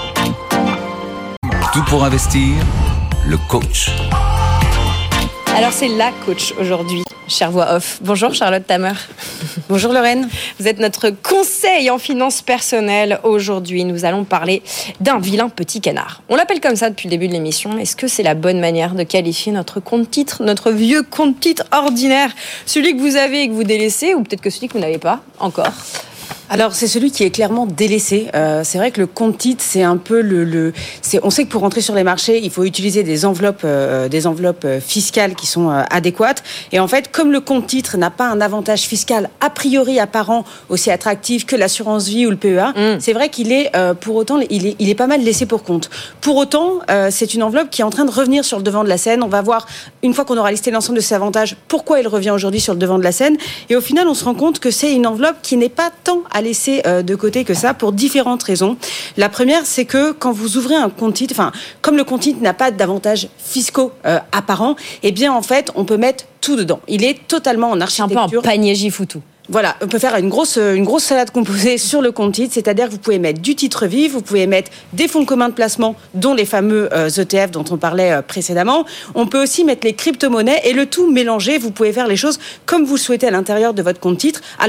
Tout pour investir, le coach. Alors c'est la coach aujourd'hui, chère voix off. Bonjour Charlotte Tamer. Bonjour Lorraine. Vous êtes notre conseil en finances personnelles. Aujourd'hui, nous allons parler d'un vilain petit canard. On l'appelle comme ça depuis le début de l'émission. Est-ce que c'est la bonne manière de qualifier notre compte titre, notre vieux compte titre ordinaire, celui que vous avez et que vous délaissez, ou peut-être que celui que vous n'avez pas encore ? Alors c'est celui qui est clairement délaissé. Euh, c'est vrai que le compte titre, c'est un peu le, le c'est, on sait que pour rentrer sur les marchés, il faut utiliser des enveloppes, euh, des enveloppes fiscales qui sont euh, adéquates. Et en fait, comme le compte titre n'a pas un avantage fiscal a priori apparent aussi attractif que l'assurance vie ou le P E A, mmh. c'est vrai qu'il est euh, pour autant, il est, il est pas mal laissé pour compte. Pour autant, euh, c'est une enveloppe qui est en train de revenir sur le devant de la scène. On va voir une fois qu'on aura listé l'ensemble de ses avantages, pourquoi il revient aujourd'hui sur le devant de la scène. Et au final, on se rend compte que c'est une enveloppe qui n'est pas tant à laisser de côté que ça pour différentes raisons. La première, c'est que quand vous ouvrez un compte titre, enfin, comme le compte titre n'a pas d'avantages fiscaux euh, apparents, eh bien, en fait, on peut mettre tout dedans. Il est totalement en architecture. C'est un peu un panier gifoutou. Voilà, on peut faire une grosse, une grosse salade composée sur le compte titre, c'est-à-dire que vous pouvez mettre du titre vie, vous pouvez mettre des fonds communs de placement, dont les fameux euh, E T F dont on parlait euh, précédemment. On peut aussi mettre les crypto-monnaies et le tout mélangé. Vous pouvez faire les choses comme vous le souhaitez à l'intérieur de votre compte titre. Alors,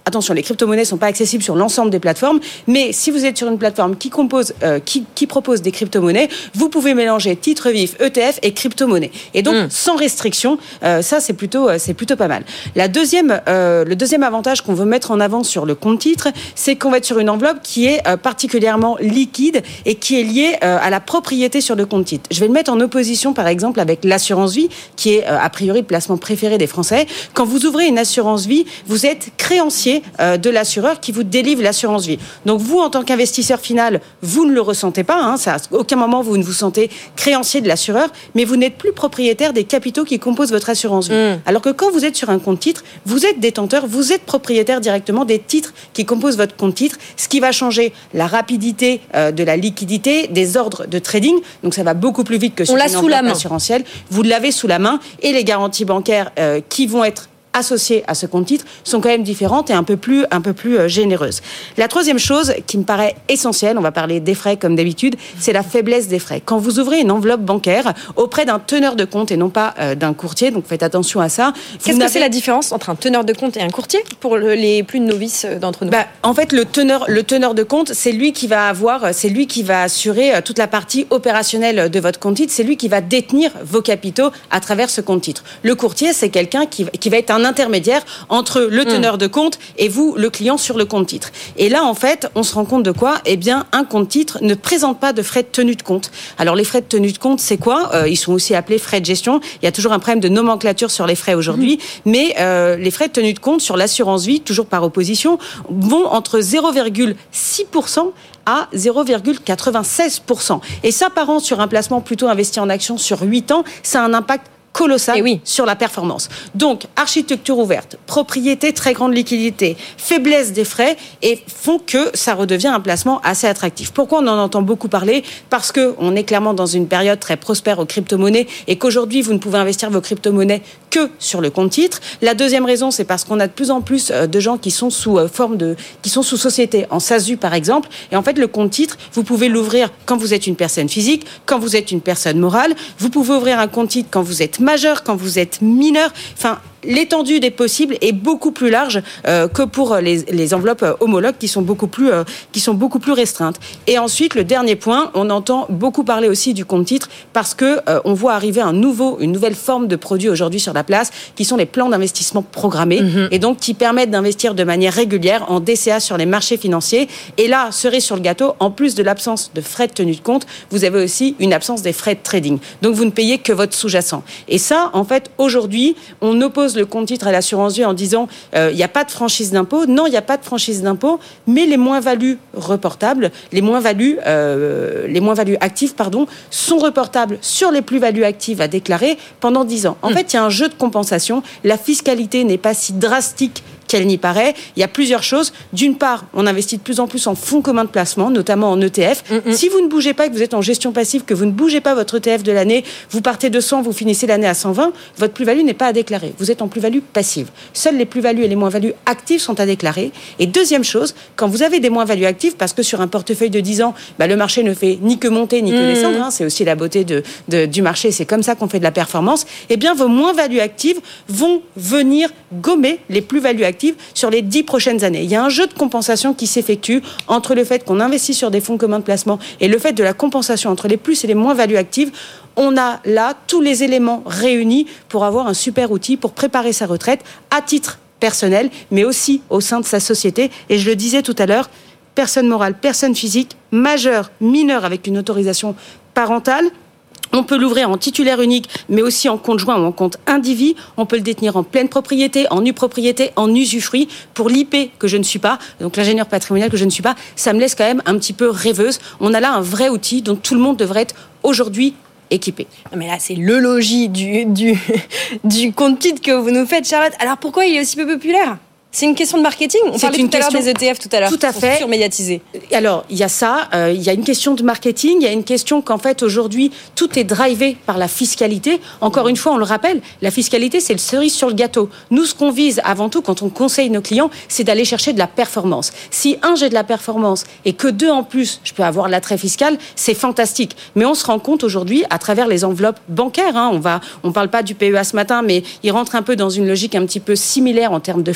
attention, les crypto-monnaies sont pas accessibles sur l'ensemble des plateformes, mais si vous êtes sur une plateforme qui compose, euh, qui, qui propose des crypto-monnaies, vous pouvez mélanger titres vifs, E T F et crypto-monnaies. Et donc, mmh. sans restriction, euh, ça, c'est plutôt, euh, c'est plutôt pas mal. La deuxième, euh, le deuxième avantage qu'on veut mettre en avant sur le compte titre, c'est qu'on va être sur une enveloppe qui est euh, particulièrement liquide et qui est liée euh, à la propriété sur le compte titre. Je vais le mettre en opposition, par exemple, avec l'assurance vie, qui est euh, a priori le placement préféré des Français. Quand vous ouvrez une assurance vie, vous êtes créancier euh, de l'assureur qui vous délivre l'assurance vie. Donc vous, en tant qu'investisseur final, vous ne le ressentez pas. Hein, ça, à aucun moment vous ne vous sentez créancier de l'assureur, mais vous n'êtes plus propriétaire des capitaux qui composent votre assurance vie. Mmh. Alors que quand vous êtes sur un compte titre, vous êtes détenteur, vous êtes propriétaire directement des titres qui composent votre compte titre, ce qui va changer la rapidité euh, de la liquidité, des ordres de trading. Donc ça va beaucoup plus vite que sur une enveloppe assurantielle. Vous l'avez sous la main et les garanties bancaires euh, qui vont être associées à ce compte titre sont quand même différentes et un peu plus, un peu plus euh, généreuses. La troisième chose qui me paraît essentielle, on va parler des frais comme d'habitude, c'est la faiblesse des frais. Quand vous ouvrez une enveloppe bancaire auprès d'un teneur de compte et non pas euh, d'un courtier, donc faites attention à ça. Qu'est-ce que c'est la différence entre un teneur de compte et un courtier pour le, les plus novices d'entre nous? Bah, en fait, le teneur, le teneur de compte, c'est lui qui va avoir, c'est lui qui va assurer toute la partie opérationnelle de votre compte titre, c'est lui qui va détenir vos capitaux à travers ce compte titre. Le courtier, c'est quelqu'un qui, qui va être un intermédiaire entre le teneur mmh. de compte et vous, le client, sur le compte titre. Et là, en fait, on se rend compte de quoi? Eh bien, un compte titre ne présente pas de frais de tenue de compte. Alors, les frais de tenue de compte, c'est quoi? euh, Ils sont aussi appelés frais de gestion. Il y a toujours un problème de nomenclature sur les frais aujourd'hui, mmh. mais euh, les frais de tenue de compte sur l'assurance vie, toujours par opposition, vont entre zéro virgule six pour cent à zéro virgule quatre-vingt-seize pour cent. Et ça, par an, sur un placement plutôt investi en actions sur huit ans, ça a un impact colossal oui. sur la performance. Donc, architecture ouverte, propriété, très grande liquidité, faiblesse des frais et font que ça redevient un placement assez attractif. Pourquoi on en entend beaucoup parler? Parce qu'on est clairement dans une période très prospère aux crypto-monnaies et qu'aujourd'hui, vous ne pouvez investir vos crypto-monnaies que sur le compte titre. La deuxième raison, c'est parce qu'on a de plus en plus de gens qui sont sous forme de, qui sont sous société, en S A S U par exemple. Et en fait, le compte titre, vous pouvez l'ouvrir quand vous êtes une personne physique, quand vous êtes une personne morale. Vous pouvez ouvrir un compte titre quand vous êtes majeur, quand vous êtes mineur. Enfin, l'étendue des possibles est beaucoup plus large euh, que pour les, les enveloppes homologues qui sont beaucoup plus euh, qui sont beaucoup plus restreintes. Et ensuite, le dernier point, on entend beaucoup parler aussi du compte titre parce que euh, on voit arriver un nouveau, une nouvelle forme de produit aujourd'hui sur la place, qui sont les plans d'investissement programmés mmh. et donc qui permettent d'investir de manière régulière en D C A sur les marchés financiers. Et là, cerise sur le gâteau, en plus de l'absence de frais de tenue de compte, vous avez aussi une absence des frais de trading. Donc vous ne payez que votre sous-jacent. Et ça, en fait, aujourd'hui, on oppose le compte titre à l'assurance vie en disant il euh, n'y a pas de franchise d'impôt. Non, il n'y a pas de franchise d'impôt, mais les moins-values reportables, les moins-values, euh, les moins-values actives, pardon, sont reportables sur les plus-values actives à déclarer pendant dix ans. En mmh. fait, il y a un jeu de compensation. La fiscalité n'est pas si drastique qu'elle n'y paraît. Il y a plusieurs choses. D'une part, on investit de plus en plus en fonds communs de placement, notamment en E T F. Mm-hmm. Si vous ne bougez pas, que vous êtes en gestion passive, que vous ne bougez pas votre E T F de l'année, vous partez de cent, vous finissez l'année à cent vingt, votre plus-value n'est pas à déclarer. Vous êtes en plus-value passive. Seules les plus-values et les moins-values actives sont à déclarer. Et deuxième chose, quand vous avez des moins-values actives, parce que sur un portefeuille de dix ans, bah, le marché ne fait ni que monter, ni que mm-hmm. descendre, hein, c'est aussi la beauté de, de, du marché, c'est comme ça qu'on fait de la performance, eh bien, vos moins-values actives vont venir gommer les plus-values actives sur les dix prochaines années. Il y a un jeu de compensation qui s'effectue entre le fait qu'on investit sur des fonds communs de placement et le fait de la compensation entre les plus et les moins-values actives. On a là tous les éléments réunis pour avoir un super outil pour préparer sa retraite à titre personnel, mais aussi au sein de sa société. Et je le disais tout à l'heure, personne morale, personne physique, majeur, mineur avec une autorisation parentale. On peut l'ouvrir en titulaire unique, mais aussi en compte joint ou en compte indivis. On peut le détenir en pleine propriété, en nue propriété, en usufruit. Pour l'I P que je ne suis pas, donc l'ingénieur patrimonial que je ne suis pas, ça me laisse quand même un petit peu rêveuse. On a là un vrai outil dont tout le monde devrait être aujourd'hui équipé. Non mais là, c'est le logis du, du, du compte titre que vous nous faites, Charlotte. Alors pourquoi il est aussi peu populaire ? C'est une question de marketing. On parlait tout à l'heure des E T F tout à l'heure. Tout à fait. Surmédiatisés. Alors, il y a ça. Euh, il y a une question de marketing. Il y a une question qu'en fait, aujourd'hui, tout est drivé par la fiscalité. Encore une fois, on le rappelle, la fiscalité, c'est le cerise sur le gâteau. Nous, ce qu'on vise avant tout, quand on conseille nos clients, c'est d'aller chercher de la performance. Si, un, j'ai de la performance et que deux, en plus, je peux avoir l'attrait fiscal, c'est fantastique. Mais on se rend compte aujourd'hui, à travers les enveloppes bancaires, hein, on va, on parle pas du P E A ce matin, mais il rentre un peu dans une logique un petit peu similaire en termes de frais.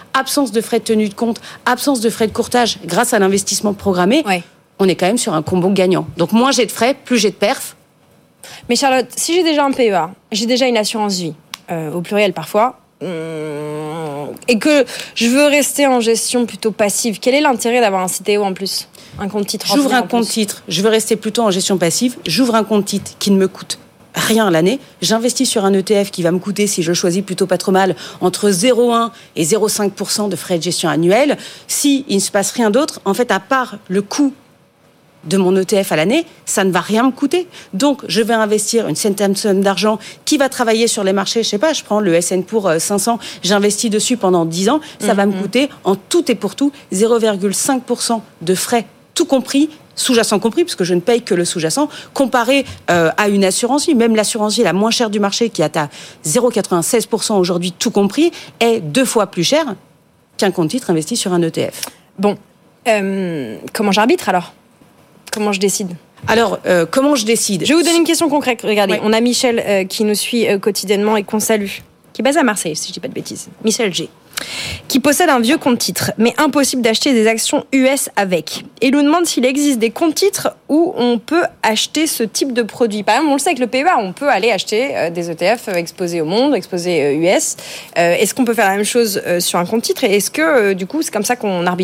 absence de frais de tenue de compte, absence de frais de courtage grâce à l'investissement programmé, ouais. on est quand même sur un combo gagnant. Donc moins j'ai de frais, plus j'ai de perf. Mais Charlotte, si j'ai déjà un P E A, j'ai déjà une assurance vie, euh, au pluriel parfois, et que je veux rester en gestion plutôt passive, quel est l'intérêt d'avoir un C T O en plus ? Un compte titre. J'ouvre un compte titre, je veux rester plutôt en gestion passive, j'ouvre un compte titre qui ne me coûte rien à l'année, j'investis sur un E T F qui va me coûter, si je le choisis plutôt pas trop mal, entre zéro virgule un et zéro virgule cinq pour cent de frais de gestion annuels. Si il ne se passe rien d'autre, en fait, à part le coût de mon E T F à l'année, ça ne va rien me coûter. Donc, je vais investir une certaine somme d'argent qui va travailler sur les marchés. Je sais pas, je prends le S and P cinq cents, j'investis dessus pendant dix ans, ça mm-hmm. va me coûter en tout et pour tout zéro virgule cinq pour cent de frais, tout compris, sous-jacent compris, parce que je ne paye que le sous-jacent, comparé euh, à une assurance vie. Même l'assurance vie la moins chère du marché, qui est à zéro virgule quatre-vingt-seize pour cent aujourd'hui, tout compris, est deux fois plus cher qu'un compte titre investi sur un E T F. Bon, euh, comment j'arbitre alors ? Comment je décide ? Alors, euh, comment je décide ? Je vais vous donner une question concrète. Regardez, ouais. on a Michel euh, qui nous suit euh, quotidiennement et qu'on salue, qui est basé à Marseille, si je dis pas de bêtises. Michel G. Qui possède un vieux compte titre, mais impossible d'acheter des actions U S avec. Et il nous demande s'il existe des comptes titres où on peut acheter ce type de produit. Par exemple, on le sait avec le P E A, on peut aller acheter euh, des E T F exposés au monde, exposés euh, U S. Euh, est-ce qu'on peut faire la même chose euh, sur un compte titre ? Et est-ce que, euh, du coup, c'est comme ça qu'on arbitre ?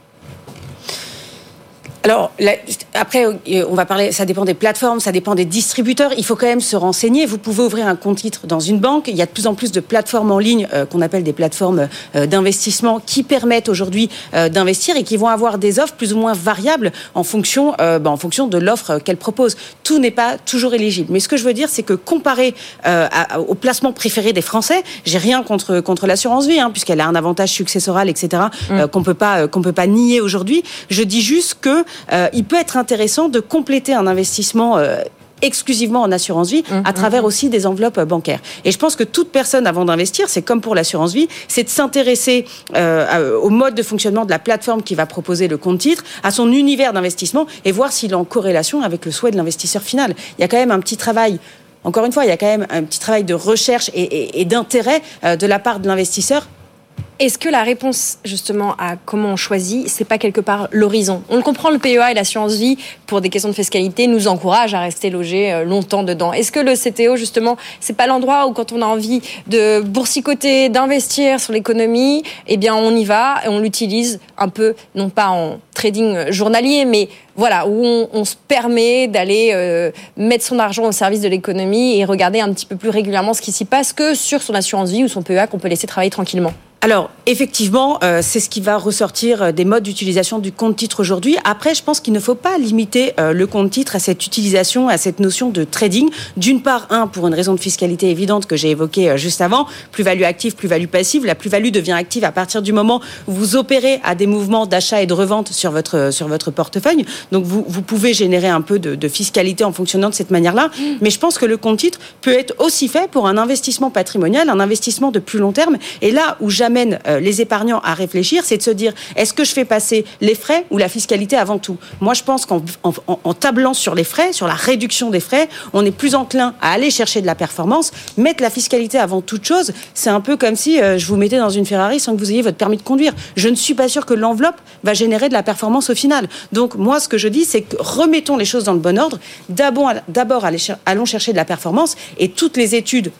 Alors, là, après, on va parler, ça dépend des plateformes, ça dépend des distributeurs. Il faut quand même se renseigner. Vous pouvez ouvrir un compte titre dans une banque. Il y a de plus en plus de plateformes en ligne euh, qu'on appelle des plateformes euh, d'investissement qui permettent aujourd'hui euh, d'investir et qui vont avoir des offres plus ou moins variables en fonction, euh, bah, en fonction de l'offre qu'elles proposent. Tout n'est pas toujours éligible. Mais ce que je veux dire, c'est que comparé euh, à, au placement préféré des Français, j'ai rien contre contre l'assurance vie, hein, puisqu'elle a un avantage successoral, et cetera, mmh. euh, qu'on peut pas euh, qu'on peut pas nier aujourd'hui. Je dis juste que Euh, il peut être intéressant de compléter un investissement euh, exclusivement en assurance vie mmh, à travers mmh. aussi des enveloppes bancaires. Et je pense que toute personne, avant d'investir, c'est comme pour l'assurance vie, c'est de s'intéresser euh, au mode de fonctionnement de la plateforme qui va proposer le compte titre, à son univers d'investissement et voir s'il est en corrélation avec le souhait de l'investisseur final. Il y a quand même un petit travail. Encore une fois, il y a quand même un petit travail de recherche et, et, et d'intérêt euh, de la part de l'investisseur. Est-ce que la réponse, justement, à comment on choisit, c'est pas quelque part l'horizon ? On le comprend, le P E A et l'assurance vie, pour des questions de fiscalité, nous encouragent à rester logés longtemps dedans. Est-ce que le C T O, justement, c'est pas l'endroit où, quand on a envie de boursicoter, d'investir sur l'économie, eh bien, on y va et on l'utilise un peu, non pas en trading journalier, mais voilà, où on, on se permet d'aller euh, mettre son argent au service de l'économie et regarder un petit peu plus régulièrement ce qui s'y passe que sur son assurance vie ou son P E A qu'on peut laisser travailler tranquillement. Alors, effectivement, euh, c'est ce qui va ressortir des modes d'utilisation du compte-titre aujourd'hui. Après, je pense qu'il ne faut pas limiter euh, le compte-titre à cette utilisation, à cette notion de trading. D'une part, un, pour une raison de fiscalité évidente que j'ai évoquée euh, juste avant, plus-value active, plus-value passive. La plus-value devient active à partir du moment où vous opérez à des mouvements d'achat et de revente sur votre, sur votre portefeuille. Donc, vous, vous pouvez générer un peu de, de fiscalité en fonctionnant de cette manière-là. Mmh. Mais je pense que le compte-titre peut être aussi fait pour un investissement patrimonial, un investissement de plus long terme. Et là où jamais amène euh, les épargnants à réfléchir, c'est de se dire, est-ce que je fais passer les frais ou la fiscalité avant tout ? Moi, je pense qu'en en, en, en tablant sur les frais, sur la réduction des frais, on est plus enclin à aller chercher de la performance. Mettre la fiscalité avant toute chose, c'est un peu comme si euh, je vous mettais dans une Ferrari sans que vous ayez votre permis de conduire. Je ne suis pas sûre que l'enveloppe va générer de la performance au final. Donc, moi, ce que je dis, c'est que remettons les choses dans le bon ordre. D'abord, d'abord allons chercher de la performance, et toutes les études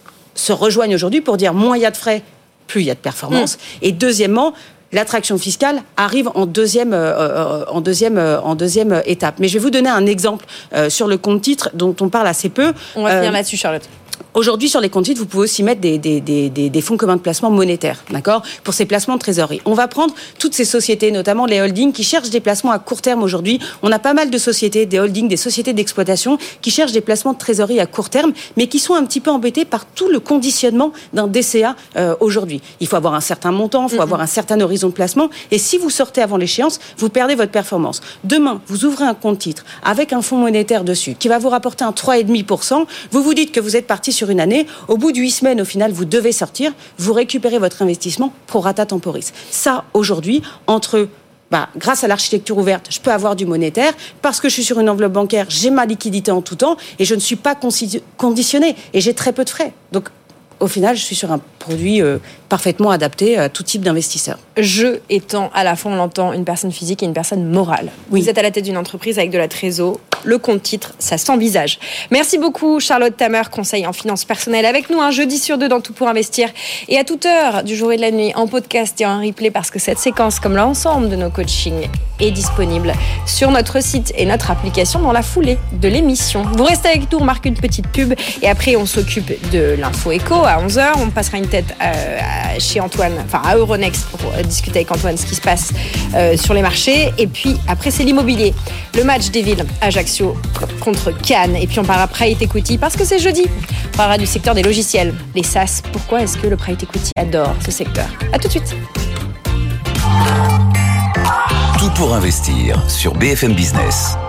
se rejoignent aujourd'hui pour dire moins il y a de frais, plus il y a de performance. Mmh. Et deuxièmement, l'attraction fiscale arrive en deuxième, euh, en deuxième, euh, en deuxième étape. Mais je vais vous donner un exemple euh, sur le compte titre dont on parle assez peu. On va finir euh, là-dessus, Charlotte. Aujourd'hui, sur les comptes titres, vous pouvez aussi mettre des, des, des, des, des fonds communs de placement monétaires, d'accord, pour ces placements de trésorerie. On va prendre toutes ces sociétés, notamment les holdings, qui cherchent des placements à court terme aujourd'hui. On a pas mal de sociétés, des holdings, des sociétés d'exploitation, qui cherchent des placements de trésorerie à court terme, mais qui sont un petit peu embêtés par tout le conditionnement d'un D C A euh, aujourd'hui. Il faut avoir un certain montant, il faut mmh. avoir un certain horizon de placement, et si vous sortez avant l'échéance, vous perdez votre performance. Demain, vous ouvrez un compte titre avec un fonds monétaire dessus, qui va vous rapporter un trois virgule cinq pour cent. Vous vous dites que vous êtes parti sur une année. Au bout de huit semaines, au final, vous devez sortir. Vous récupérez votre investissement pro rata temporis. Ça, aujourd'hui, entre... Bah, grâce à l'architecture ouverte, je peux avoir du monétaire. Parce que je suis sur une enveloppe bancaire, j'ai ma liquidité en tout temps et je ne suis pas conditionné et j'ai très peu de frais. Donc, au final, je suis sur un produit euh, parfaitement adapté à tout type d'investisseur. Je étant à la fois, on l'entend, une personne physique et une personne morale. Oui. Vous êtes à la tête d'une entreprise avec de la trésor, le compte titre, ça s'envisage. Merci beaucoup Charlotte Tamer, conseil en finances personnelles, avec nous un jeudi sur deux dans Tout pour investir et à toute heure du jour et de la nuit en podcast et en replay, parce que cette séquence, comme l'ensemble de nos coachings, est disponible sur notre site et notre application dans la foulée de l'émission. Vous restez avec nous, on marque une petite pub et après on s'occupe de l'info éco à onze heures. On passera une tête euh, chez Antoine, enfin à Euronext, pour euh, discuter avec Antoine ce qui se passe euh, sur les marchés. Et puis après c'est l'immobilier, le match des villes, Ajaccio contre Cannes. Et puis on parlera private equity parce que c'est jeudi. On parlera du secteur des logiciels, les SaaS. Pourquoi est-ce que le private equity adore ce secteur? À tout de suite. Tout pour investir sur B F M Business.